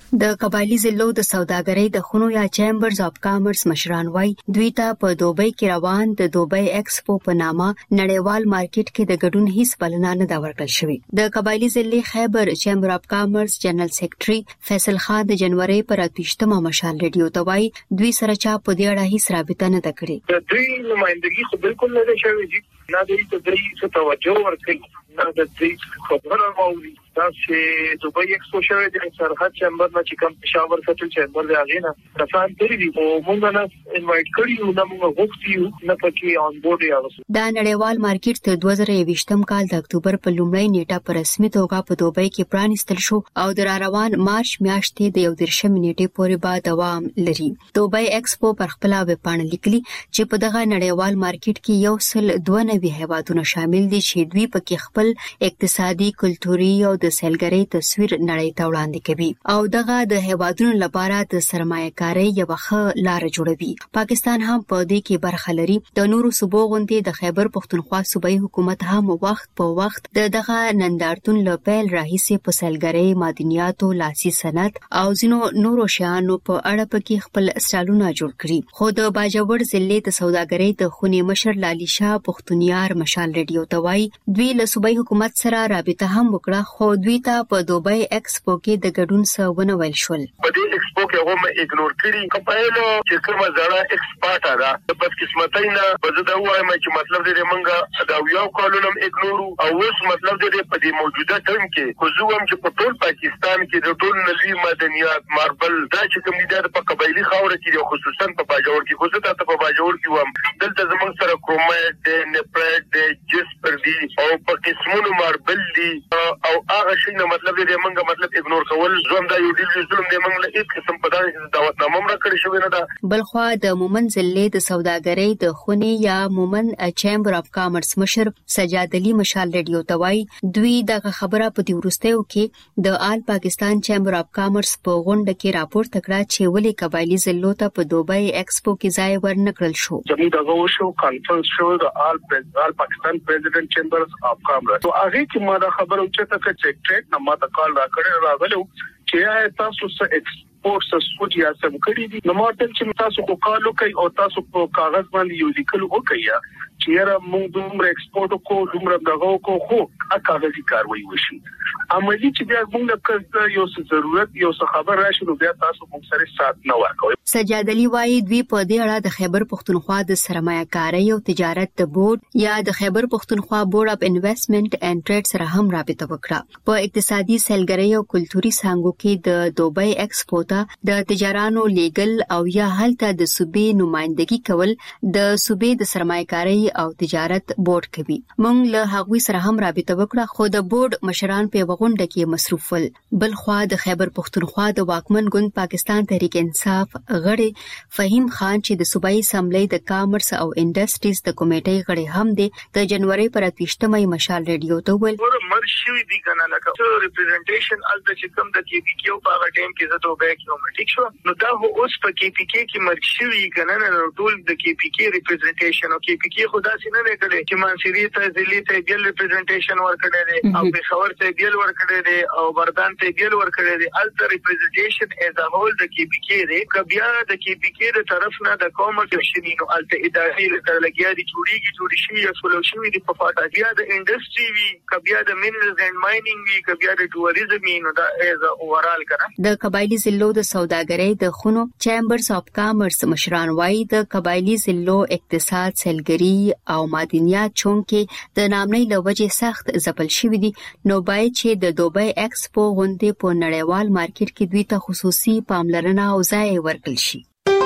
د قبایلی ضلعو د سوداګرۍ د خونو یا چیمبرز اف کامرس مشران وای دوی ته په دوبۍ کې روان د دوبۍ ایکسپو په نامه نړیوال مارکیټ کې د ګډون هیڅ بلنه نه دا ورکړل شوی. د قبایلی ضلع خیبر چیمبر اف کامرس جنرال سیکریټري فیصل خان د جنوري پر 28مه مشال ریډیو ته وای دوی سره چا په دې اړه هیڅ رابطه نه کړې. د دوی نمائندګي خو بالکل نه شوی دي، نه دوی ته څه توجه ورکړي، نه د دې خبره ماوي دا چې دوبۍ ایکسپو شوی د سرحد چیمبر نه چې کوم پېښور سټل چیمبر دی هغه نه کسان تری دي او موږ نه انوایټ کړیو نه موږ غوښتیو نه پکې آن بورډ یاوسو. دا نړیوال مارکیټ ته 2020م کال د اکتوبر په لومړۍ نیټه پر رسمي توګه په دوبۍ کې پرانیستل شو او د روان مارچ میاشتې د 19 نیټې پورې به دوام لري. دوبۍ ایکسپو پر خپل ویب پاڼه لیکلي چې په دغه نړیوال مارکیټ کې 192 هیوادونه شامل دي چې دوی پکې خپل اقتصادي، کلتوري او د سیلګرۍ تصویر نړۍ ته وړاندې کوي او دغه د هیوادونو لپاره د سرمایه‌کارۍ یو ښه لار جوړوي. پاکستان هم په دې کې برخه لري. د نورو صوبو غوندې د خیبر پښتونخوا صوبایي حکومت هم وخت په وخت دغه نندارتون له پیل راهیسې په سیلګرۍ، معدنیاتو، لاسي صنعت او ځینو نورو شیانو په اړه پکې خپل سټالونه جوړ کړي. خو د باجوړ ضلع د سوداګرۍ د خونې مشر لالي شاه پښتونیار مشال ریډیو ته وایي دوی له صوبایي حکومت سره رابطه هم وکړه خو دوی ته په دوبۍ ایکسپو کې د ګډون څه ونه ویل شول. په دې ایکسپو کې هغه مې اګنور کړی کپایلو چې کومه زړه ایکسپورټ ده د بس قسمتای نه په زده وایم چې مطلب دې منګه دا یو کولونم اګنور او اوس مطلب دې په دې موجوده ټیم کې خو زوم چې په ټول پاکستان کې د ټول نړۍ معدنیات ماربل دا چې کوم دي په قبایلی خاور کې خصوصا په باجوړ کې خو زه ته په باجوړ کې وم دلته زموږ سره کرومایټ د نپریټ د جسپر دي او په قسمونو ماربل دي او هغه شي نه مطلب دې منګه مطلب اګنور کول زوم دا یو ډیر ظلم دې منګه له هیڅ قسم په دغه دعوتنامه مړه کړی شوی نه ده. بلخوا د مومن ضلع د سوداګرۍ د خونې یا مومن چیمبر اف کامرس مشر سجاد علي مشال ریډیو ته وایي دوی دغه خبره په دې وروستیو کې د آل پاکستان چیمبر اف کامرس په غونډه کې راپور تکړه چې ولې قبایلی ضلعو ته په دوبۍ ایکسپو کې ځای ورنکړل شو. زموږ دغه شو کانفرنس شو د آل پاکستان پریزیډنټ چیمبرز اف کامرس تو هغه کې ما دا خبره اوچته کړه چې ټریډ نه ما ته کال راکړی راغلو چې تاسو څه ایکسپورټ سود یا سم کړی دي نو ماته چې تاسو کو کالو کوي او تاسو په کاغذ باندې یو لیکل وکړئ چې را موږ دومره ایکسپورټ کو دومره دغه کو خو کاغذي کاروي وشي عملی چې بیا موږ یو څه ضرورت یو څه خبر راشي نو بیا تاسو موږ سره سات نه ورکوي. سجاد علي وايي دوی په دې اړه د خیبر پښتونخوا د سرمایه‌کارۍ او تجارت د بورډ یا د خیبر پښتونخوا بورډ اف انویسټمنټ اینڈ ټریډ سره هم رابطه وکړه. په اقتصادي سیلګرۍ او کلتوري څانګو کې د دوبۍ ایکسپو ته د تجارانو لیګل او یا هلته د صوبې نمائندګي کول د صوبې د سرمایه‌کارۍ او تجارت بورډ کوي. موږ له هغوی سره هم رابطه وکړه خو د بورډ مشران په غونډه کې مصروف ول. بل خوا د خیبر پښتونخوا د واکمن ګوند پاکستان تحریک انصاف غړي فهیم خان چې د صوبایي اسمبلی د کامرس او انډستریز د کمیټې غړي هم دي د جنوري پر 28مه مشال ریډیو ته ویل مرشي دي کنه لکه ریپرزنټیشن ال د چې کوم د کې پی کیو په هغه ټیم کې زه دوبۍ کې ومټیک شو نو دا اوس په کې پی کې مرشي کنه نه ټول د کې پی کې ریپرزنټیشن او کې پی کې خدا سینه نه کړي چې منصوري ته ځلې ته بیل ریپرزنټیشن ورکړي او پېښور ته بیل ورکړي دي او بردان ته بیل ورکړي دي الټر ریپرزنټیشن از ا هول د کې پی کې دي کبیا د کې پی کې د طرف نه د کامرس شنینو الټر اداري لګیا دي جوړي شي یا سولوشن دي په فاټا بیا د انډستری وی کبیا د مینرلز اینڈ ماینینګ وی کبیا د ټوریزم نو دا از اورال کړه. د قبایلی ضلعو د سوداګرۍ د خونو چیمبرز اف کامرس مشران وايي د قبایلی ضلعو اقتصاد سیلګري او معدنیات چونکې د نامنۍ لوجې سخت ځپل شوی دي نو باید چې د دوبۍ ایکسپو غونډې په نړیوال مارکیټ کې دوی ته خصوصي پاملرنه او ځای ورکړل شي.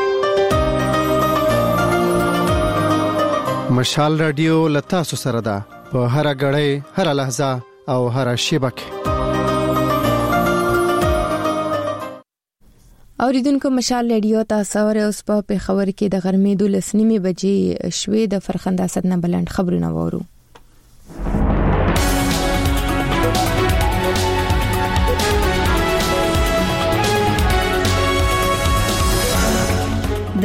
مشال رادیو لتاسو سره ده په هر غړې هر لحظه او هر شیبه کې. اوریدونکو مشال ریډیو تاسو ور اوس په خبر کې د غرمې 12:30 بجې شوې د فرخنده صدنه بلند خبرونه وورو. د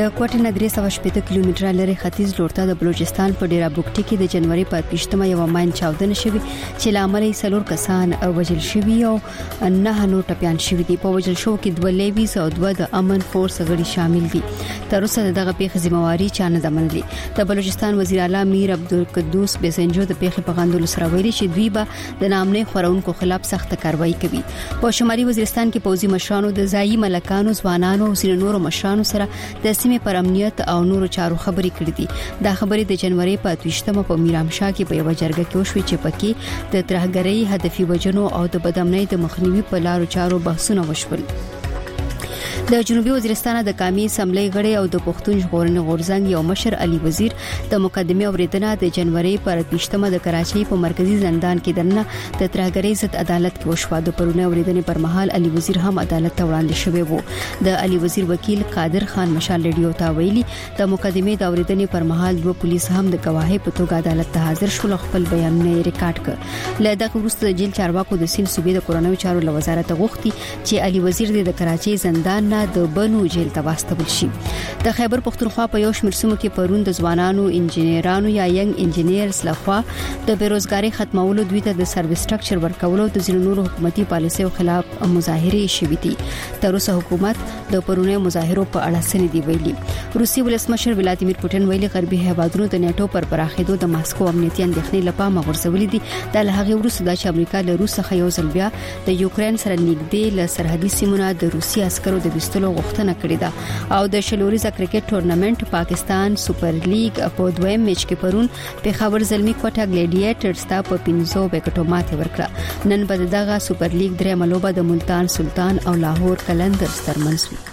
د کوټې نه 380 کیلومتره لري ختیځ لورته د بلوچستان په ډیرا بوکټي کې د جنوري په 28مه یو ماین چاودنه شوې چې لامل یې سلور کسان وژل شوي او 9 نور ټپيان شوي دي. په وژل شو کې 2 لیویز او 2 د امن فورس غړي شامل دي. تر اوسه دغه پیښه ذمہواری چا نه منلې. د بلوچستان وزیر اعلی میر عبدالقدوس بسنجو د پیښې په غندلو سره ویلي چې دوی به د نامنه خورونکو خلاف سخت کاروایی کوي. په شمالي وزیرستان کې پوځي مشرانو د ځایي ملکانو ځوانانو او سینورو مشرانو سره د سیمې پر امنیت او نورو چارو خبرې کړې دي. دا خبرې د جنوري په 28مه په میرامشاه کې په یو جرګه کې وشوې چې پکې د ترهګرۍ هدفي وجنو او د بدامنۍ د مخنیوي په لارو چارو بحثونه وشول. د جنوبي وزیرستان د قومي اسمبلی غړي او د پښتون ژغورنې غورځنګ یو مشر علي وزیر د مقدمه اوریدنه د جنوري پر 28مه د کراچۍ په مرکزی زندان کې دننه د ترهګرۍ ضد عدالت کې وشو. د پرونه اوریدنې پر مهال علي وزیر هم عدالت ته وړاندې شوی وو. د علي وزیر وکیل قادر خان مشال ریډیو ته ویلي د مقدمه د اوریدنې پر مهال 2 پولیس هم د گواهی په توګه عدالت ته حاضر شول. خپل بیان یې ریکارډ کړ. له دغه وروسته د جیل چارواکو د سیند صوبې د کورونو چارو له وزارت غوښتي چې علي وزیر د کراچۍ زندان د بنو جیل ته واستول شي. د خیبر پختونخوا په یو شمېر سیمو کې پرون د ځوانانو انجنیرانو یا ینګ انجنیرز لخوا د بیروزګاری ختمولو دوی ته د سرویس سټرکچر ورکولو د ځینو نورو حکومتي پالیسیو خلاف مظاهره شوې دي. تر اوسه حکومت د پرونه مظاهرو په اړه څه نه دی ویلي. روسي ولسمشر ولادیمیر پوتین ویلي غربي هیوادونو د نیټو پر پراخېدو د ماسکو امنیتي اندېښنې لپاره مغرضولې دي. د هغه وروسته د امریکا له روس څخه یو ځل بیا د یوکرين سره نږدې له سرحدي سیمونو د روسي عسکرو د وستلو غوښتنه کړې ده. او د شلوريزه کرکټ ټورنمنت پاکستان سپر لیګ په دویم میچ کې پرون پیښور زلمی کوټه ګلیډیټرز ته په 500 وکټو ماته ورکړه. نن به دغه سپر لیګ درې ملوبه د ملتان سلطان او لاهور کلندرز ترمنځ وي.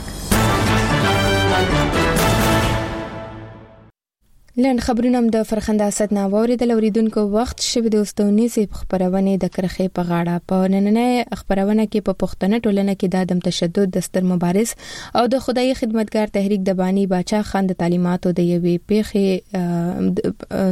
لن خبرونه د فرخنده اسد ناووري د لوریدونکو وخت شوه د استونی سي خبرونه د کرخې په غاړه په نننې خبرونه کې په پښتنه ټولنه کې د عدم تشدد د ستر مبارز او د خدای خدمتګار تحریک د بانی باچا خان د تعلیماتو د یوې پیخي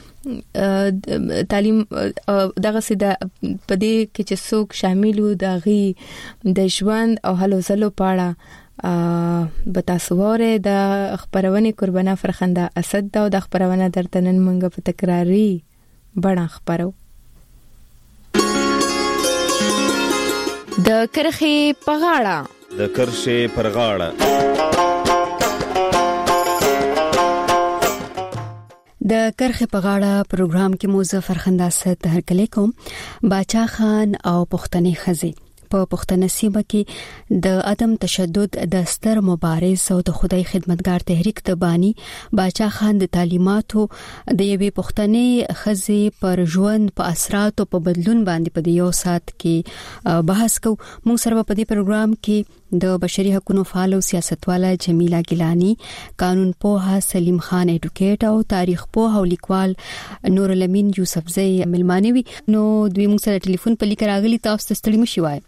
تعلیم دغه سیده پدې کې چې څوک شاملو د غي د ژوند او هلو زلو پاړه بتاسوره د خبرونه قربانه فرخنده اسد دا د خبرونه درتنن منګه په تکراری بڼه خبرو. د کرخې پغاړه د کرخې پرغاړه د کرخې پغاړه پروګرام کې موزه فرخنده اسد هرکلی کوم. باچا خان او پښتني خزي په پښتنه سیمه کې د عدم تشدد د ستر مبارز او د خدای خدمتګار تحریک د بانی باچا خان د تعلیماتو د یوې پښتنې خزي پر ژوند په اثرات او په بدلون باندې په یو سات کې بحث کو. موږ سره په دې پروګرام کې د بشري حقوقو فعال او سیاستواله جمیله ګیلانی، قانون پوها سلیم خان اډوکیټ او تاریخ پوها او لیکوال نور الامین یوسفزئی ملمانوي. نو دوی موږ سره ټلیفون په لیک راغلي. تاسو ته ستړي مشي وای.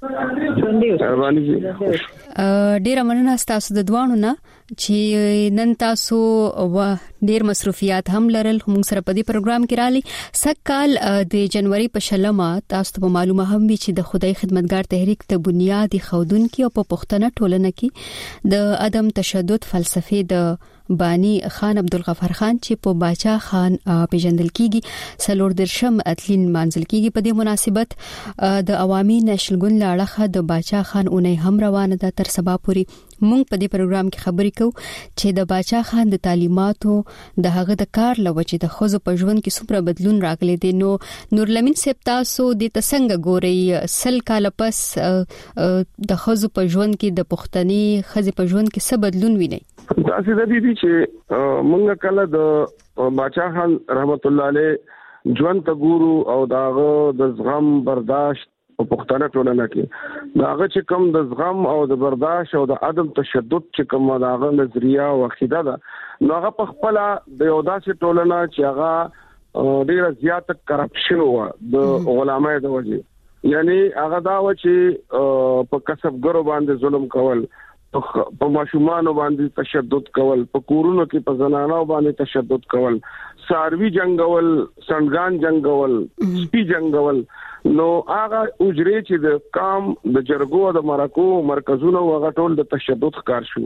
ډیر مننه تاسو د دوانو نه چې نن تاسو ډیر مصروفیات هم لرل. موږ سره په دې پروګرام کې رالي. سکهال د جنوري په شلمه تاسو ته معلومه هم وي چې د خدای خدمتګار تحریک ته بنیادی خودونکو او په پښتنه ټولنه کې د عدم تشدد فلسفه د بانی خان عبدالغفار خان چې په باچا خان پیژندل کیږي سلور درشم اتلین منځل کیږي. په دې مناسبت د عوامي نېشنل ګوند لاړه د باچا خان اونۍ هم روانه ده. تر سبا پوري مونږ په دې پروګرام کې خبرې کوو چې د باچا خان د تعلیماتو د هغه د کار لوجه د خوځو په ژوند کې څومره بدلون راغلی دی. نو نور لمین صاحب تاسو د تسنګ ګوري سل کال پس د خوځو په ژوند کې د پښتني خزي په ژوند کې څه بدلون ویني؟ تاسو د دې چې مونږ کله د باچا خان رحمت الله علیه ژوند ته ګورو او داغه د زغم برداشت په پښتنه ټولنه کې داغه چې کوم د زغم او د برداشت او د عدم تشدد چې کوم داغه نظریه او عقیده ده نو هغه په خپل د یو داسې ټولنه چې هغه ډیره زیاته کرپشن و د علماء د وجه، یعنی هغه دا و چې په کسبګرو باندې ظلم کول، په ماشومان باندې تشدد کول، په کورونو کې په زنانو باندې تشدد کول، ساروی جنگول، سندګان جنگول، سپی جنگول. نو هغه اجرې چې د کام د جرګو د مرکو مرکزونو هغه ټول د تشدد ښکار شو.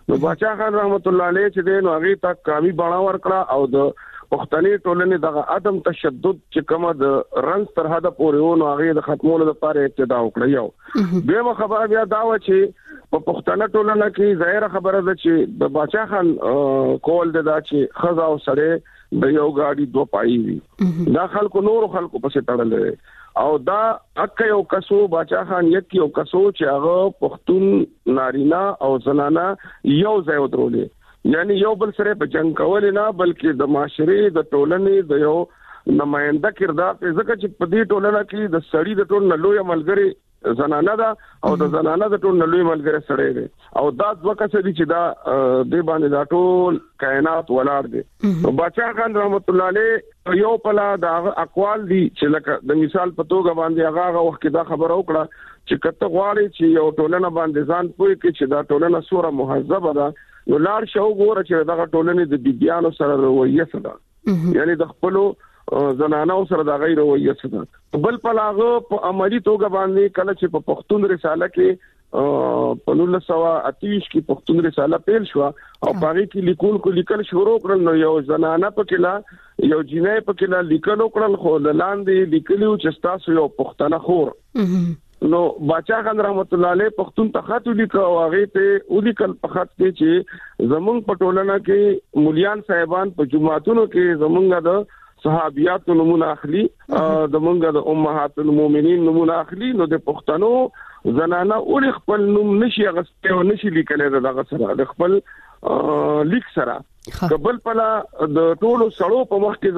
نو باچا خان رحمت الله علیه چې د نو هغه ته کامی بڼه ورکړه او د پښتني ټولنې دغه عدم تشدد چې کومه د رنګ تر حد پورې نو هغه د ختمولو لپاره ابتدا وکړه. یو به خبره بیا دا و چې په پښتنه ټولنه کې ظاهر خبره ده چې د باچا خان کول دا چې خزا او سره د یو غاډي دوه پای وي دا خلکو نور خلکو پسې تړل او دا اکه یو کسو باچا خان یو کسو چې هغه پښتون نارینه او زنانه یو ځای ودرولې یعنی یو بل سره په جنگ کول نه بلکې د معاشري د ټولنې د یو نماینده کردار ځکه چې په دې ټولنه کې د سړی د ټول لوی عملګری زنانه ده او د زنانه د ټول لوی عملګری سړی دی او دا ځکه چې دا د باندې دا ټول کائنات ولاړ دي. باچا خان رحمت الله علیه یو پلا د اقوال دي چې لکه د مثال په توګه باندې هغه وخت دا خبر وکړه چې کته غواړي چې یو ټولنه باندې ځان پوي کې چې دا ټولنه سوره مهذبه ده نو لار شو ګوره چې دا ټولنه د بیبيانو سره رویه سره یعنی د خپل زنانو سره د غیر رویه سره بل پلاغه په عملی توګه باندې کله چې په پښتون رساله کې په 1928 کې پښتون رساله پیل شو او پاره کې لیکل شروع کړل نو یو زنانه په کلا یو جنې په کلا لیکل کړل خو لاندې لیکلو چې تاسو یو پښتنه خور نو باچا خان رحمت الله علیه پښتون ته خط لیکو او هغه ته ولیکل په خط کې چې زمونږ په ټولنه کې مليان صاحبان په جمعاتونو کې زمونږ د صحابيات نمونه اخلي د مونږ د امهات المؤمنین نمونه اخلي نو د پښتنو زنانه اول خپل نوم نشي غسته او نشي لیکل دغه سره د خپل لیک سره قبل پلا د ټولو سړو په مخ کې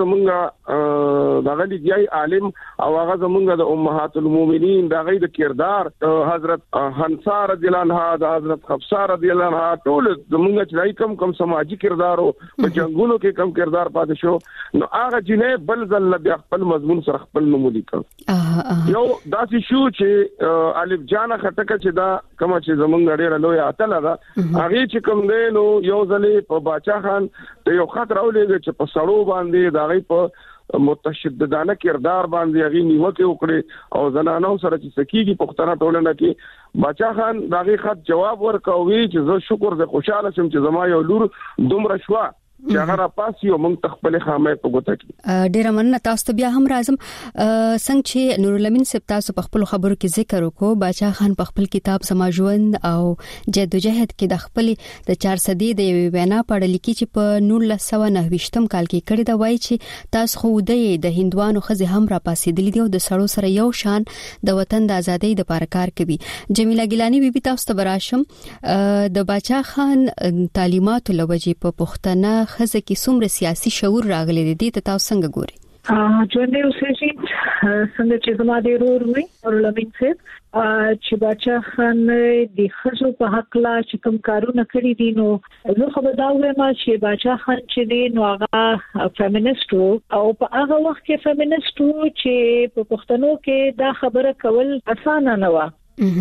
زمونږ دغه لګي عالم او هغه زمونږ د امهات المؤمنین دغه د کردار حضرت حنصا رضی الله عنها د حضرت حفصه رضی الله عنها ټول زمونږ چې کم سماجی کردارو په جنگونو کې کم کردار پاتې شو نو هغه جنې بل ځل بیا خپل مضمون سره خپل نوم لیکل یو داسې شو چې الف جان خټکه چې دا کوم چې زمونږ ډېر لوی اتل ده هغه چې کوم دی نو یو ځلې په باچا ته یو خطر اولېږي چې په سړو باندې دا غي په متشددانه کردار باندې غي نیوکه وکړي او زنانو سره چې سکیږي پښتنه ټولنه کې باچا خان دا غي خط جواب ورکوي چې زه شکر زه خوشاله شم چې زما یو لور دومره شوا چې هغه را پاسي او موږ تخپل خامه په ګوته کې ډیر مننه تاسو ته بیا هم راځم څنګه چې نور الامین صاحب تاسو په خپل خبرو کې ذکر وکړو باچا خان په خپل کتاب سما ژوند او جدوجہد کې د خپل د 400 د وینا پړل کې چې په 1929 کال کې کړی دا وایي چې تاسو خو د هندوانو خزه هم را پاسېدلی دی او د سړو سره یو شان د وطن د ازادۍ د لپاره کار کوي. جمیله ګیلانی بیبي تاسو ته براشم د باچا خان تعلیمات لوجې په پښتنه خزه کې څومره سیاسي شعور راغلی دی ته تاسو څنګه ګوري؟ ژوند اوسې څنګه چې زما د ورور وي او لمین صاحب چې باچا خان د خزو په حق لا چې کوم کارونه کړی دي نو زه خو دا وایم چې باچا خان چې دی نو هغه فیمینیست او په هغه وخت کې فیمینیست چې په پښتنو کې دا خبره کول اسانه نه و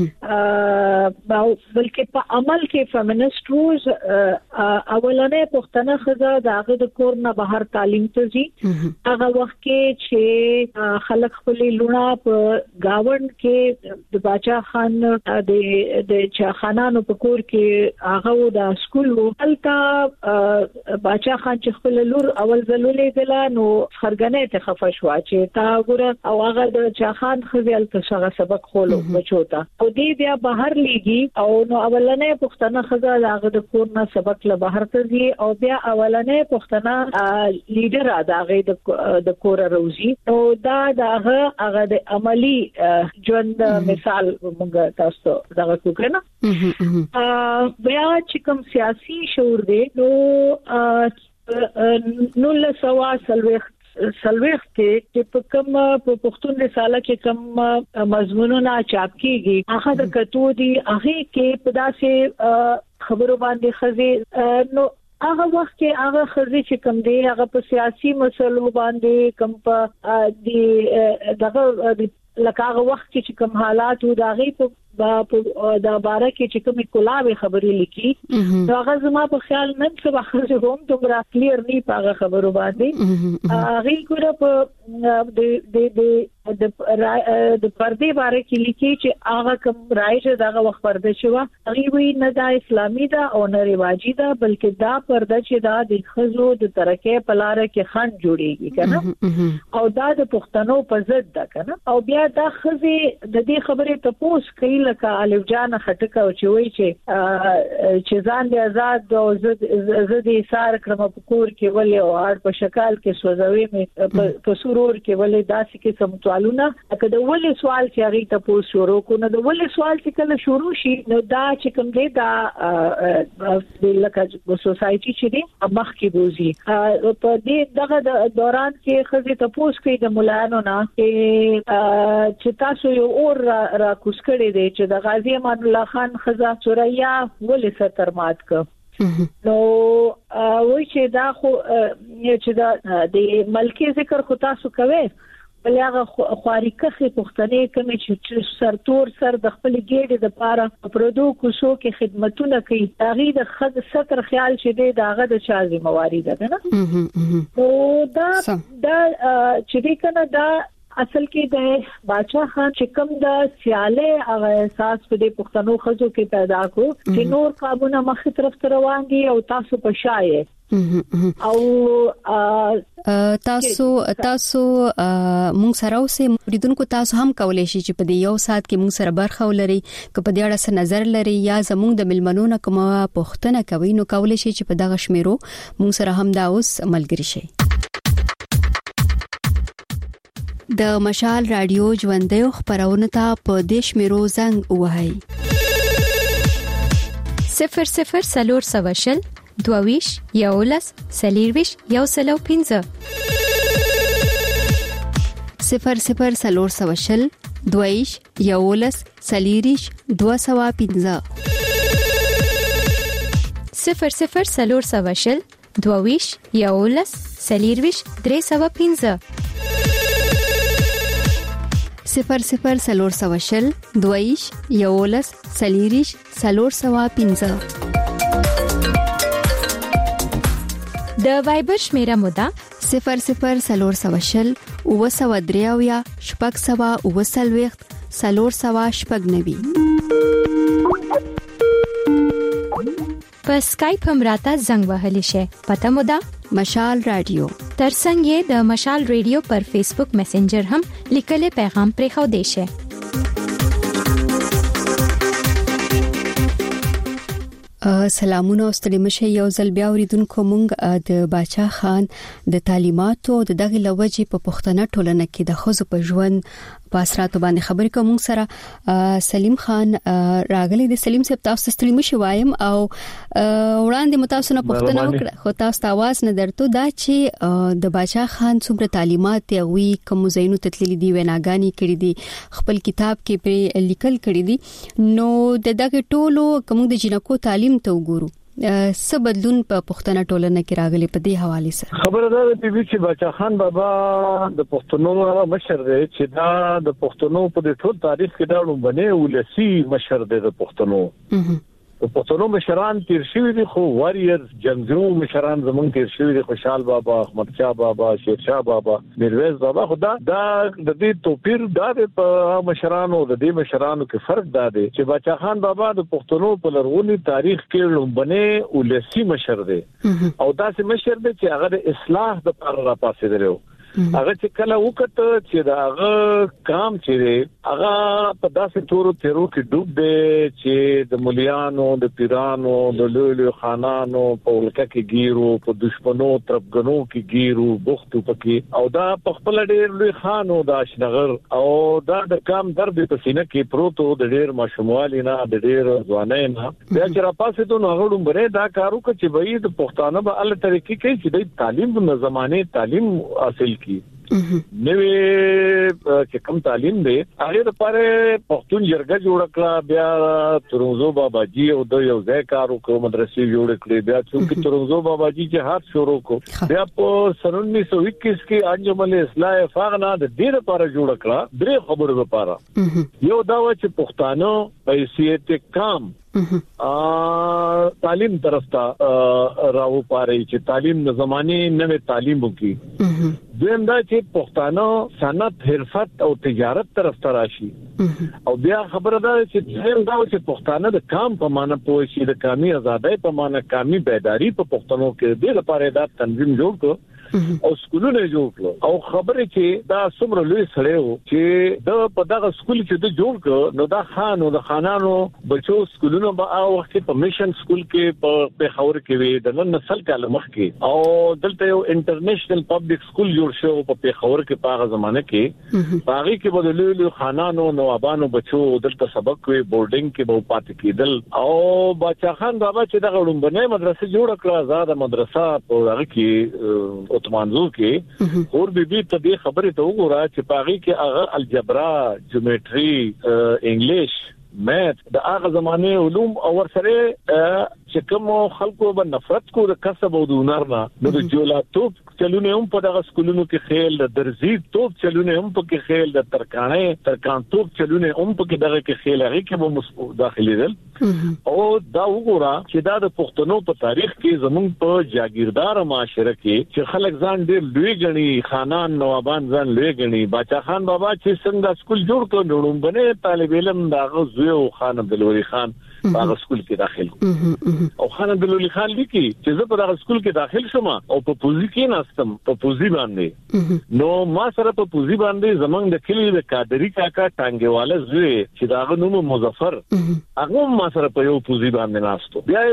بلکې په عمل کې فیمینیست روز اولنې پښتنه خزه د هغه د کور نه بهر تعلیم ته ځي هغه وخت کې چې خلک خپل لونه په گاوند کې د باچا خان د چاخانانو په کور کې هغه د سکول ولته باچا خان چې خپل لور اول ځلولې دلا نو خرګنې ته خفه شو چې تا ګوره او هغه د چاخان خزل ته سبق خولو بچو ته او دې بیا بهر لګي او نو اولنې پښتنه خزه هغه د کور نه سبق له بهر ته ځي او بیا اولنې پښتنه لیډر هغه د کور روزي او دا هغه د عملی ژوند مثال موږ تاسو دغه کوکنه بیا چې کوم سیاسي شعور دی نو له سواسل سلوخت کې په کوم په پښتون رساله کې کوم مضمونونه چاپ کیږي هغه د کتو دي هغه کې په داسې خبرو باندې خزي نو هغه وخت کې هغه خزي چې کوم دی هغه په سیاسي مسلو باندې کوم په دغه لکه هغه وخت کې کوم حالات او دغه په دا باره کې چې کومې کلاوي خبرې لیکي دا هغه زما په خیال نن څه وخت هم دومره کلیر نه پاغه خبرو باندې هغه ګوره په د د پردې باره کې لیکي چې هغه کوم رایج دغه وخت پرده شو هغه وی نه د اسلامي دا او نه رواجی دا بلکې دا پرده چې دا د خزو د ترکه په لار کې خند جوړيږي کنه او دا د پښتنو په ضد ده کنه او بیا دا خزي د دې خبرې ته پوس کوي لکه الف جان خټکه او چې وی چې ځان دې آزاد او زه دې سار کړم په کور کې ولې او هر په شکل کې سوځوي مې په سرور کې ولې داسې کې سمتوالونه اګه د ولې سوال چې هغه ته پوس شروع کو نه د ولې سوال چې کله شروع شي نو دا چې کوم دی دا د لکه سوسايټي چې دی مخ کې بوزي په دې دغه دوران کې خزي ته پوس کوي د مولانو نه چې تاسو یو اور را کوسکړې دی چې د غازی امان الله خان خزا سوریا ولې سترمات ک نو وای چې دا خو چې دا د ملکی ذکر خو تاسو کوي بل هغه خواریکه پښتنې کوم چې سرتور سر د خپل ګېډې د پاره پردو کوشو کې خدمتونه کوي هغه د خد ستر خیال چې دی داغه د چا ذمہواری ده نه نو دا چې دی کنه دا اصل کې د باچا خان چې کوم د سیاله هغه احساس په دې پښتنو خزو کې پیدا کو چې نور قابونه مخه طرف ته روان دي او تاسو په شایې او تاسو مونږ سره اوسې مریدونکو تاسو هم کولای شئ چې په دې یو سات کې مونږ سره برخه ولري که په دې اړه څه نظر لري یا زموږ د ملمنونو کوم پوښتنه کوي نو کولای شئ چې په دغه شمیرو مونږ سره هم دا اوس ملګری شئ د مشال رادیو ژوندې خبرونه ته په دیش میرو زنګ وهاي 00 سلور سواشل دوویش یولس سلیرویش یوسلو 15 00 سلور سواشل دوویش یولس سلیریش 215 00 سلور سواشل دوویش یولس سلیرویش 315 00 سلور سواشل دویش یولس سلیریش سلور سوا 15 د وایبر شمیره مودا 00 سلور سواشل او سوا دریاویا شپږ سوا او سلويخت سلور سوا شپږ نوي په سکایپ هم راته زنګ وهلی شي پته مودا مشال رادیو ترڅنګ یې د مشال رادیو پر فیسبوک میسنجر هم لیکل پیغام پرې خو دی شي سلامونه ستړي مشه یو ځل بیا اوریدونکو مونږ د باچا خان د تعلیماتو د دغه لوجې په پښتنه ټولنه کې د خزو په ژوند پاسراتو باندې خبرې کوم سره سلیم خان راغلی د سلیم صاحب تاسو ستړي مشه وایم او وړاندې متاسو نه پښتنه وکړه خو تاسو आवाज نه درته دا چې د باچا خان څومره تعلیمات یوي کوم زینو تتللی دی وناګانی کړی دی خپل کتاب کې په لیکل کړی دی نو دغه ټولو کوم د جنکو تعلیم ته وګورو څه بدلون په پښتنه ټولنه کې راغلي په دې حواله سره خبره ده چې باچا خان بابا د پښتنو مشر دی چې دا د پښتنو په ټول تاریخ کې دا لومبنه ولسی مشر دی د پښتنو په پښتنو مشران تیر شوی دي خو واريرز جنگجو مشران زمونږ تیر شوی دي خوشحال بابا احمد شاه بابا شیر شاه بابا میرویس بابا خدا دا د دې توپیر د په مشرانو د دې مشرانو کې فرق دی چې باچا خان بابا د پښتنو په لرغونی تاریخ کې لومبنه ولسی مشر دی او داسې مشر دی چې هغه د اصلاح د لپاره را پاسې درو هغه چې کله وکړه چې دا هغه کام چې هغه په داسې تورو تیرو کې ډوب دی چې د مليانو د پیرانو د لولو خانانو په ولکه کې ګیرو په دشمنو ترپګنو کې ګیرو بوختو پکې او دا په خپل ډېر لوی خانو د اشنغر او دا د کام درد په سینه کې پروتو د ډېر ماشوموالي نه د ډېر ځوانۍ نه بیا چې را پاسې ته نو هغه ډومره دا کارو چې به د پښتانه به ال طریقې کې چې د تعلیم د زمانه تعلیم حاصل نوې چې کوم تعلیم دی هغه لپاره پښتون جرګه جوړ کړه بیا ترنګزو باباجي او د یو ځای کار وکړو مدرسې جوړ کړې بیا چې ترنګزو باباجي چې هات شروع کو بیا په 1921 کې انجمن اصلاح فغنا د دې لپاره جوړ کړه درې خبرو لپاره یو دا و چې پښتانه پیسې کام تعلیم طرف ته راو پاره چې تعلیم د زمانه نوې تعلیم وکي دویم دا چې پښتانه صنعت حرفت او تجارت طرف ته راشي او بیا خبره ده چې هم دا چې پښتانه د کام په معنی پوه شي د کامي ازادۍ په معنی کامي بیداری په پښتنو کې د لپاره دا تنظیم جوړ کړ او سکولونه جوړ کړ او خبره چې دا څومره لوی سړی و چې د په دغه سکول چې د جوړ کړ نو دا خانو د خانانو بچو سکولونه به او وخت په میشن سکول کې په پیښور کې وي د نن نسل کال مخ کې او دلته یو انټرنیشنل پبلک سکول جوړ شو په پیښور کې په هغه زمانه کې باغی کې به د لوی خانانو نوابانو بچو دلته سبق وي بورډینګ کې به پاتې کېدل او باچا خان بابا چې دغه لومبنه مدرسې جوړ کړه آزاد مدرسه په هغه کې منځو کې اور بي ته دې خبره ته وګوره چې پاغي کې هغه الجبرا جیومټري انګلیش میث د هغه زمانه علوم او ورسره چې کوم خلکو به نفرت کو د کسب او د هنر نه د جولاتوب چلونه هم په دغه سکولونو کې خیل د درزي توپ چلونه هم په کې خیل د ترکان توپ چلونه هم په کې دغه کې خیل هغه کې به داخلي دل او دا وګوره چې دا د پښتنو په تاریخ کې زمونږ په جاگیردار معاشره کې چې خلک ځان ډېر لوی غني خانان نوابان ځان لوی غني باچا خان بابا چې څنګه سکول جوړ کړ نوړم بنه طالب علم داغه زوی خان عبدالولی خان هغه سکول کې داخل او خان عبدالولی خان لیکي چې زه په هغه سکول کې داخل شوم او په پوزي کې ناستم په پوزي باندې نو ما سره په پوزي باندې زمنګ د کلی د قادری کاکا ټانګواله زوی چې داغه نوم مظفر هغه ما سره په یو پوزي باندې ناستو بیا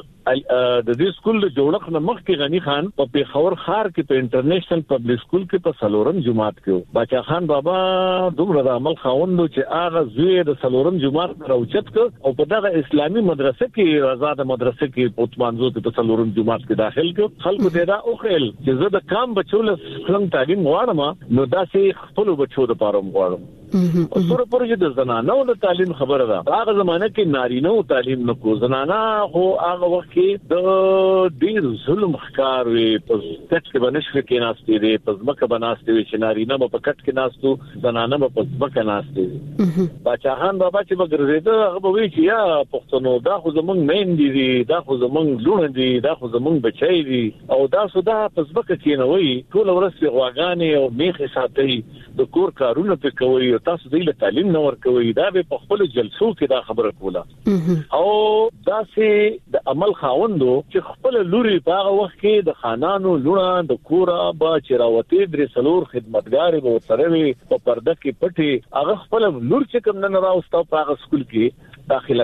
د دې سکول د جوړښت نه مخکې غنی خان په پیښور ښار کې په انټرنیشنل پبلک سکول کې په سلورم جماعت کې باچا خان بابا دومره د عمل خاوند چې هغه زوی د سلورم جماعت راوچت ک او په دغه اسلامي مدرسه کې آزاد مدرسه کې پوتمانزو په سلورم جماعت کې داخل ک خلکو ته دا اوخل چې زه د کام بچو له څنګه تعلیم غواړم نو دا سي خپل بچو د پاره غواړم او سره پرې د زنانو د تعلیم خبره ده هغه زمانه کې نارینه او تعلیم نه کو زنانه خو هغه وخت کې د ډیر ظلم ښکار وي په کټ کې بنشخه کې ناشته دي په ځمکه بناسته وي چې نارینه په کټ کې ناستو زنانه په ځمکه ناشته دي باچاخان بابا چې بغرزیده هغه به وی چې یا پښتنو دا خو زمونږ مین دي دا خو زمونږ لونه دي دا خو زمونږ بچي دي او دا سودا په ځمکه کې نه وي ټول ورځ په غواګانې او میخه ساتي د کور کارونه په کوي تاسو د تعلیم نه ورکوي دا به په خپل جلسو کې دا خبره کوله او دا سي د عمل خاوندو چې خپل لوري په هغه وخت کې د خانانو لونه د کورا با چراوتی درې سلور خدمتګار به سره وي په پرده کې پټي هغه خپل لور چې کوم نه راوستو په هغه سکول کې داخله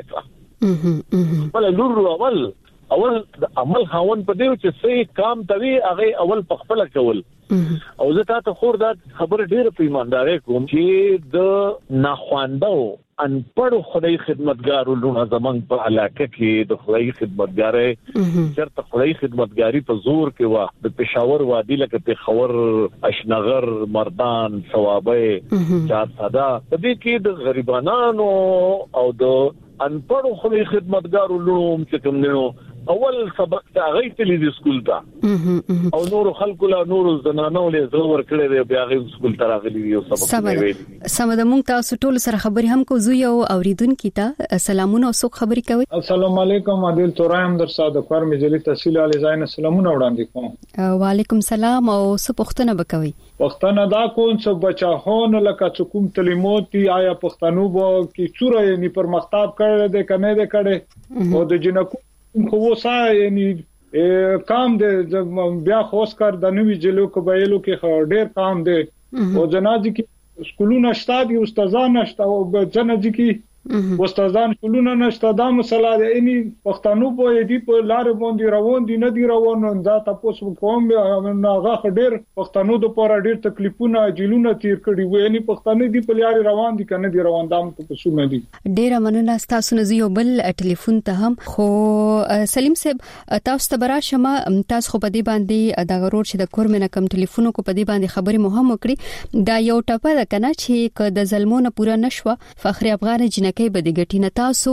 کړه خپل لور اول د عمل خاوند په دیو چې سې کام توی هغه اول په خپل کول او زه تاسو خور دا خبره ډیره په ایماندارۍ کوم چې د ناخواندو انپړو خدای خدمتګارو لونه زمنګ په علاقه کې د خدای خدمتګارۍ چرته خدای خدمتګاری په زور کې وا د پېښور وادي لکه پیښور اشنغر مردان ثوابه چار صدا د دې کې د غریبانو او د انپړو خدای خدمتګارو لونه چې کوم نو اول سبق ته غیتلی د سکول ته او نور خلکو لا نور زنانو له زور کړي دی بیا غي سکول ته راغلي یو سبق ویل سمه د مونږ تاسو ټول سره خبري هم کو زو یو اوریدونکو ته سلامونه او سوک خبري کوي السلام علیکم عادل تورایم در صادق فر مجلي تحصیل علی زاین سلامونه وړاندې کوم وعلیکم السلام او سپختنه بکوي وختانه دا کون څه بچاهون لکه چکم تلیموتی آیا پښتنو بو کی چوره یعنی پر مختاب کړه د کنه د کړه او د جنکو خو وسه یعنی کام دې بیا خوښ کار د نوې جلو قبایلو کې ډېر کام دې او جنازي کې سکولونه شته دي استادان نشته او جنازي کې استادان سکولونه نشته دا مسله ده یعنی پښتنو په دې په لار باندې روان دي نه دي روان دا تاسو کوم هغه ډېر پښتنو د پاره ډېر تکلیفونه جیلونه تیر کړي وي یعنی پښتنو دې په لار روان دي کنه دي روان دام په سونه دي ډېر مننه تاسو نه یو بل ټلیفون ته هم خو سلیم صاحب تاسو ته برا شمه تاسو خو په دې باندې دا غرور چې د کورمنه کم ټلیفونو کو په دې باندې خبري مهم وکړي دا یو ټپه ده کنه چې ک د ظلمونه پورا نشوه فخر افغان جنکه کې بده ګټینه تاسو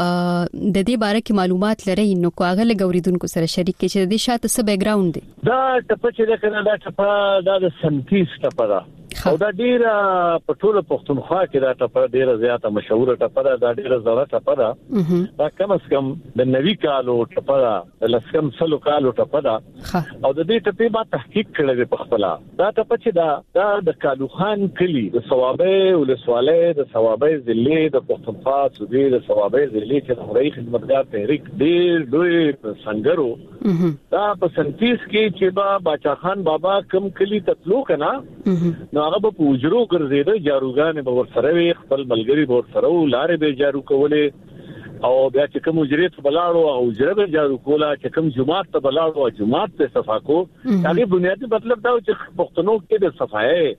د دې باره کې معلومات لرئ نو کوغه لګوریدونکو سره شریک کې چې د شاته څه بیک ګراوند دی دا ټپه چې کنه دا ټپه دا د سنتیس ټپه ده او دا ډیره په ټوله پښتونخوا کې دا ټپه ډیره زیاته مشهوره ټپه ده، دا ډیره زړه ټپه ده. دا کم از کم د 90 کالو ټپه ده، د لسکم سلو کالو ټپه ده. او د دې ټپې ما تحقیق کړی په خپل. دا ټپه چې دا د کالو خان کلی د ثوابې ولسوالۍ د ثوابې ضلع د پښتونخوا صوبې د ثوابې ضلع چې د خدای خدمتګار تحریک ډیر دوی سنگرو دا په سنتیس کې چې باچا خان بابا کم کلی تطلو کنا نو هغه په وجرو ګرځیدل، جاروګان به ورسره وي، خپل ملګری به ورسره لارې به جارو کولې، او بیا چې کوم اجرت بلاړو او اجره به جارو کولا، چې کوم جمعات ته بلاړو او جمعات ته صفا کو. هغه بنیادی مطلب دا چې پښتنو کې د صفای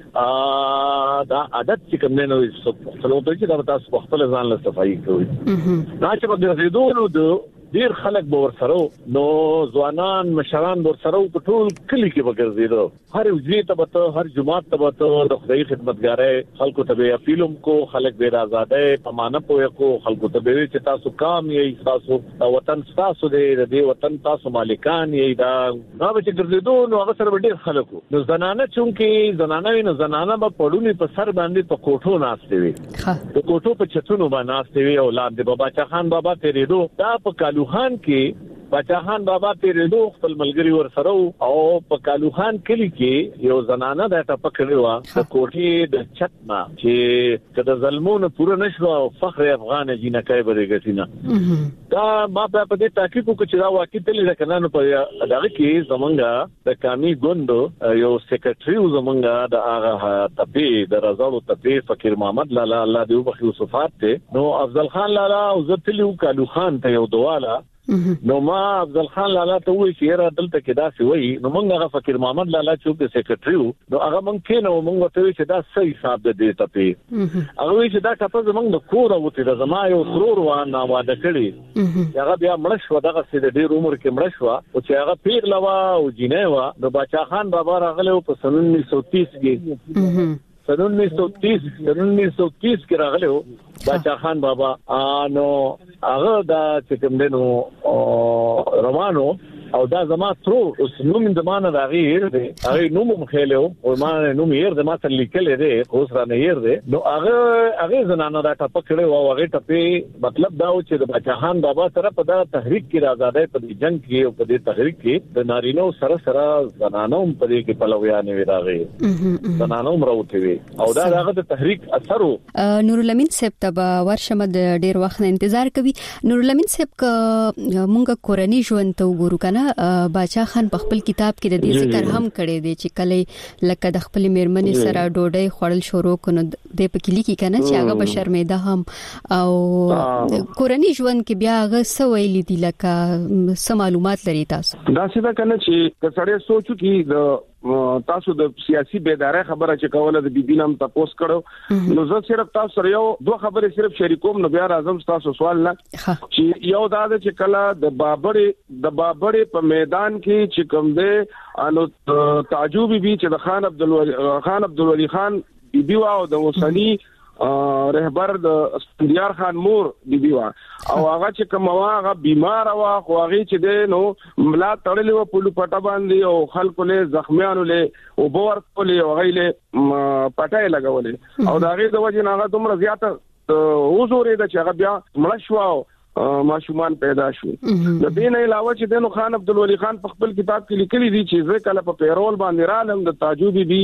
دا عادت چې کوم نه نو پښتنو ته چې دا تاسو خپل ځان له صفای کوي. دا چې په ګرځیدو نو ډیر خلک به ورسره نو ځوانان مشران ورسره په ټول کلی کې وګرځیدو، هر وجې ته به هر جمعات ته به د خدای خدمتګارای خلکو ته به اپیلوم کو، خلک به آزادای پمانه پوهه کو، خلکو ته به چې تاسو کام یې، تاسو وطن تاسو دې وطن تاسو مالکان یې. دا نو به چې ګرځیدو نو هغه سره ډیر خلکو نو زنانه چونکې زنانه نو زنانه به پړونی په سر باندې په کوټو ناشته وي، په کوټو په چتونو باندې ناشته وي. اولاد د بابا چاخان بابا تیرېدو دا په کالو خان کې باچا خان بابا تیرېدو خپل ملګری ورسره او په کالو خان کلی کې یو زنانه دا ټپه کړې و د کوټې د چھت نه چې کله ظلمونه پوره نشو او فخر افغان جنکای برګتینا. دا ما په دې تحقیق وکړ چې دا واقعي تل کنه نو په دغه کې زمونږه د کامي ګوند یو سیکریټری زمونږه د هغه تپې د رضاو تپې فقیر محمد لالا الله دې وبخښي صفات ته نو افضل خان لالا او زتلیو کالو خان ته یو دواله نو ما افضل خان لالا ته وی چې را دلته کې دا سی وی نو موږ هغه فقیر محمد لالا چې د سیکریټریو نو هغه موږ کې نو موږ ته وی چې دا صحیح حساب ده ته هغه وی چې دا ټاپه زموږ د کور او ته زما یو ضرور وانه واده کړی هغه بیا مړ شو دغه سید ډیر عمر کې مړ شو او چې هغه پیر لوا او جنې وا د باچا خان بابا راغله په سن 1930 کې سن 1930 کې راغله باچا خان بابا نو هغه دا چې کوم دنو روانو او دا زما ترو اوس نوم زمانه دا غیر دی هغه نوم مخېلو او ما نوم یې د ما تل لیکل دی اوس را نه یې دی نو هغه زنانه دا ټپ کړي او هغه ټپې مطلب دا و چې د باچا خان بابا سره په دا تحریک کې آزادۍ په جنگ کې او په دې تحریک کې د نارینو سره زنانو په دې کې پلویان وی راغی زنانو مروته وی او دا هغه د تحریک اثر نور الامین صاحب ته ورشم د ډیر وخت انتظار کوي. نور الامین صاحب مونږه کورنۍ ژوند ته وګورو کنه باچا خان په خپل کتاب کې د دې ذکر هم کړی دی چې کله لکه د خپل میرمنې سره ډوډۍ خوړل شروع کړي د پکې لیکي کنه چې هغه به شرمېده هم او کورنۍ ژوند کې بیا هغه سویل دي لکه سم معلومات لري تاسو دا څه کنه چې کسړې سوچو کې د تاسو د سیاسي بیدارۍ خبره چې کوله د بیبي نام تاسو کړو نو زه صرف تاسو سره یو دوه خبرې صرف شریکوم نو بیا راځم تاسو سوال نه چې یو دا چې کله د بابړې په میدان کې چې کوم دی انو تعجب بي چې د خان عبدالولي خان بیبي وا او د وسنی رهبر د اسفندیار خان مور بیبي وا او هغه چې کوم هغه بیمار وا خو هغه چې دی نو ملا تړلې و پلو پټه باندې او خلکو له زخمیانو له او بور کولې او هغه له پټای لګولې او دا غي د وجه هغه دومره زیاته وزورې د چې هغه بیا مړ شو ماشومان پیدا شو. د دې نه علاوه چې دنو خان عبدالولي خان په خپل کتاب کې لیکلي دي چې زه کله په پیرول باندې رالم د تعجب بي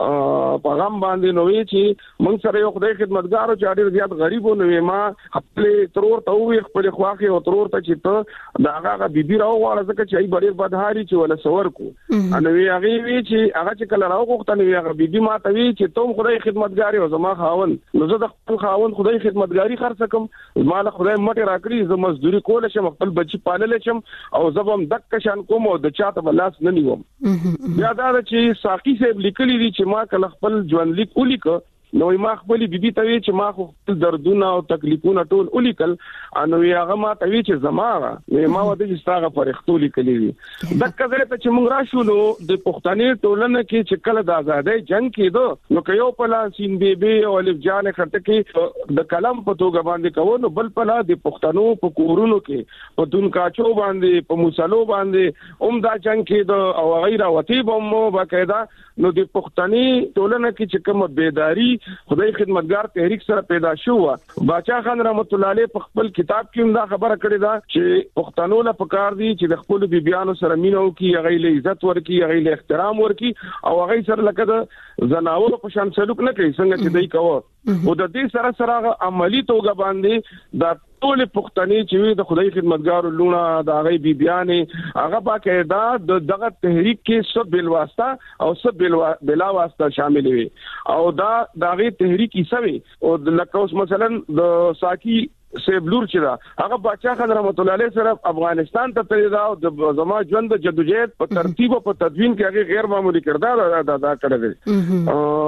په غم باندې نو وی چې مونږ سره یو خدای خدمتګارو چې ډېر زیات غریبو نو ما خپل ترور ته وی خپل خواخي او ترور ته چې ته دا هغه بيبي راو غواړه ځکه چې ای ډېر بدهاري چې ولا سور کو نو وی هغه وی چې هغه چې کله راو غوښتنه وی هغه بيبي ما ته وی چې ته خدای خدمتګاری او زما خاون نو زه د خپل خاون خدای خدمتګاری خرڅ کوم ما له خدای مټه راکړي زه مزدوري کول شم خپل بچي پالل شم او زبم دک شان کوم او د چاته بلاس نه نیوم. بیا دا چې ساقي صاحب لیکلي دي چې ما کله خپل ژوند لیک ولیک نو ما خپل بیبي ته وی چې ما خو دردونه او تکلیفونه ټول ولیکل انو هغه ما ته وی چې زماره ما وته چې ستاره فرښتو لیکلې دي د کزره ته چې موږ راشو نو د پښتني ټولنه کې چې کله د آزادۍ جنگ کېدو نو کيو په لاس سین بیبي او الف جان خټکی د کلم په توګه باندې کوو نو بل په لا د پښتنو په کورونو کې په دون کاچو باندې په موسلو باندې عمدہ جنگ کېدو او غیره وتی بمو باقاعده نو د پښتني ټولنه کې چې کوم بیداری خدای خدمتګار تحریک سره پیدا شو باچا خان رحمت الله علیه په خپل کتاب کې هم دا خبره کړې ده چې پښتنو له پکار دي چې د خپل بیبيانو سره مينو کې هغه له عزت ورکی هغه له احترام ورکی او هغه سره لکه د زناور په شان سلوک نه کوي څنګه چې دوی کوي او د دې سره عملی توګه باندې د ټول پښتني چې د خدای خدمتګار لونه د هغه بیبيانې هغه باقاعده دغه تحریک کې سب بل واسطه او سب بلا واسطه شامل وي او دا دغه تحریک یې سوي او لکه اوس مثلا د ساکی سیبلور چې دا هغه باچا خان رحمت الله علیه سره افغانستان ته تللی دا او د زما ژوند جدوجہد په ترتیب او په تدوین کې هغه غیر معمولی کردار ادا کړی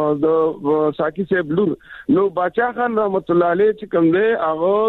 د ساکی سیبلور نو باچا خان رحمت الله علیه چې کوم دی هغه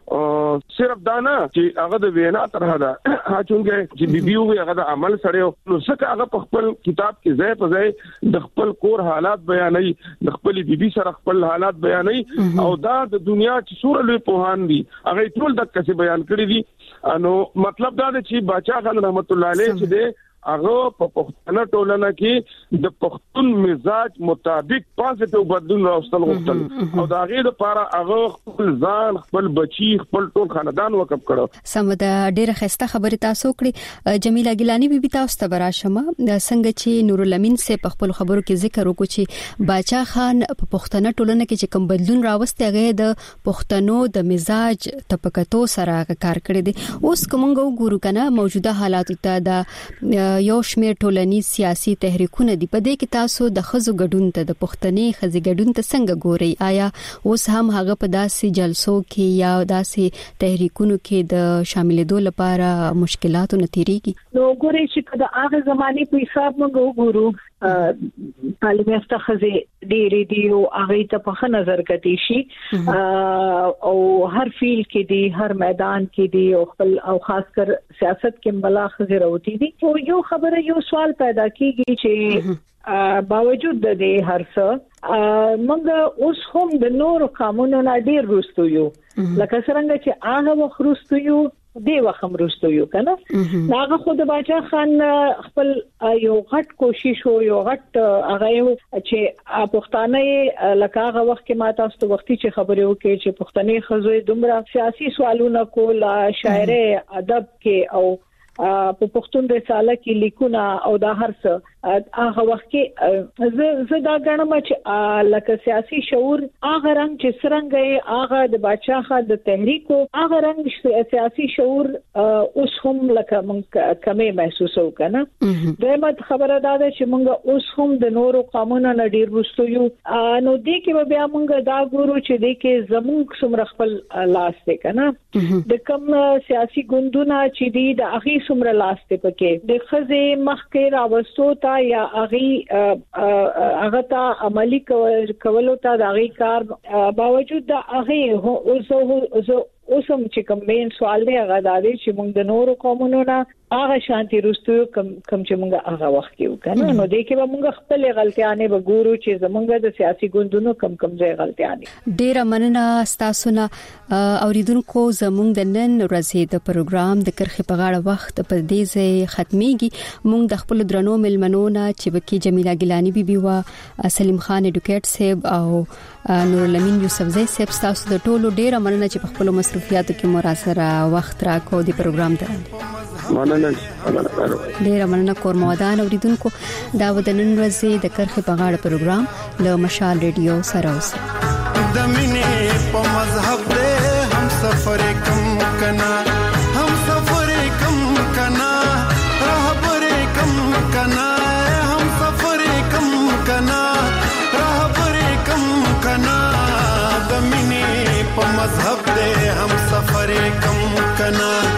د صرف دانا چې هغه د وینا طرح دا چونګه چې بیبیو هغه د عمل سره نو څنګه هغه په خپل کتاب کې ځای په ځای د خپل کور حالات بیانوي د خپل بیبي سره خپل حالات بیانوي او دا د دنیا چې سور لوی په دي هغه ټول د کسي بیان کړی دي نو مطلب دا دی چې باچا خان رحمت الله علیه چې دی هغه په پښتنه ټولنه کې د پښتون مزاج مطابق پازیټیو بدلون راوستل غوښتل او دا غیر لپاره هغه خپل ځان خپل بچی خپل ټول خاندان وقف کړو سمده ډیره خسته خبره تاسو کړی جمیله ګیلانی بیبي تاسو ته براشمه څنګه چې نور الامین سه په خپل خبرو کې ذکر وکړي چې باچا خان په پښتنه ټولنه کې چې کوم بدلون راوستي هغه د پښتنو د مزاج طبقاتو سره کار کړی دی اوس کومه ګورو کنه موجوده حالات ته د یو شمېر ټولنیز سیاسي تحریکونه دي په دې کې تاسو د خزو ګډون ته د پښتني خزي ګډون ته څنګه ګوري آیا اوس هم هغه په داسې جلسو کې یا داسې تحریکونو کې د شاملېدو لپاره مشکلات نتیریږي نو ګوري چې د هغه زماني په حساب موږ وګورو تعلیم یافته خزي ډېری دی او هغه ته په نظر کتي شي او هر فیلډ کې دی هر میدان کې دی او خپل او خاص کر سیاست کې بلا خزي راوتی دي او یو خبره یو سوال پیدا کیږي چې باوجود د دې هر څه موږ اوس هم د نورو قانونونو نه ډیر وروسته یو لکه څنګه چې هغه وخت وروسته یو دی وخت وروسته یو کنه هغه خود باچا خان خپل یو غټ کوشش او یو غټ هغه چې پښتانه لکه هغه وخت کې ما تاسو ته وختي چې خبرې وکړي چې پښتني خزوی دومره سیاسي سوالونه کول شاعر ادب کې او په پښتون رساله کې لیکونه او دا هر څه هغه وخت کې زه دا غواړم چې لکه سیاسي شعور هغه رنګ چې څنګه هغه د بادشاہ خان د تحریک او هغه رنګ سیاسي شعور اوس هم لکه مونږ کمې محسوسو کنه دمت خبره ده چې مونږ اوس هم د نورو قانونونو ډیر وستو یو نو دې کې بیا مونږ دا ګورو چې دې کې زموږ څومره خپل لاس دی کنه د کوم سیاسي ګوندونه چې دی د اخی څومره لاس دی پکې د خزه مخکې راوستو یا هغه ته عملی کولو ته د هغه کار باوجود د هغه اوسم چې کوم مین سوال دی هغه د دې چې موږ د نورو قومونو نه هغه شانتي رستو کم چې موږ هغه وخت کې وکړو نو دې کې موږ خپل غلطیانه وګورو چې زمونږ د سیاسي ګوندونو کم ځای غلطیانه ډیر مننه تاسو نه اوریدونکو زمونږ د نن ورځې د پروګرام د کرخي په غاړه وخت په دې ځای ختميږي موږ د خپل درنو ملمنو نه چې بکی جمیله ګیلانی بیبي وا سلیم خان اډوکیټ صاحب او نور الامین یوسفزئی صاحب تاسو د ټولو ډیر مننه چې په خپل مصروفیاتو کې مراسره وخت راکو د پروګرام ته ډیر مننه کورمودان اوریدونکو دا د نن ورځې د کرخي په غاړه پروګرام له مشال ریډیو سره اوسه د مینې په مذهب دې هم سفر کم کنا هم سفر کم کنا رهبر کم کنا هم سفر کم کنا رهبر کم کنا د مینې په مذهب دې هم سفر کم کنا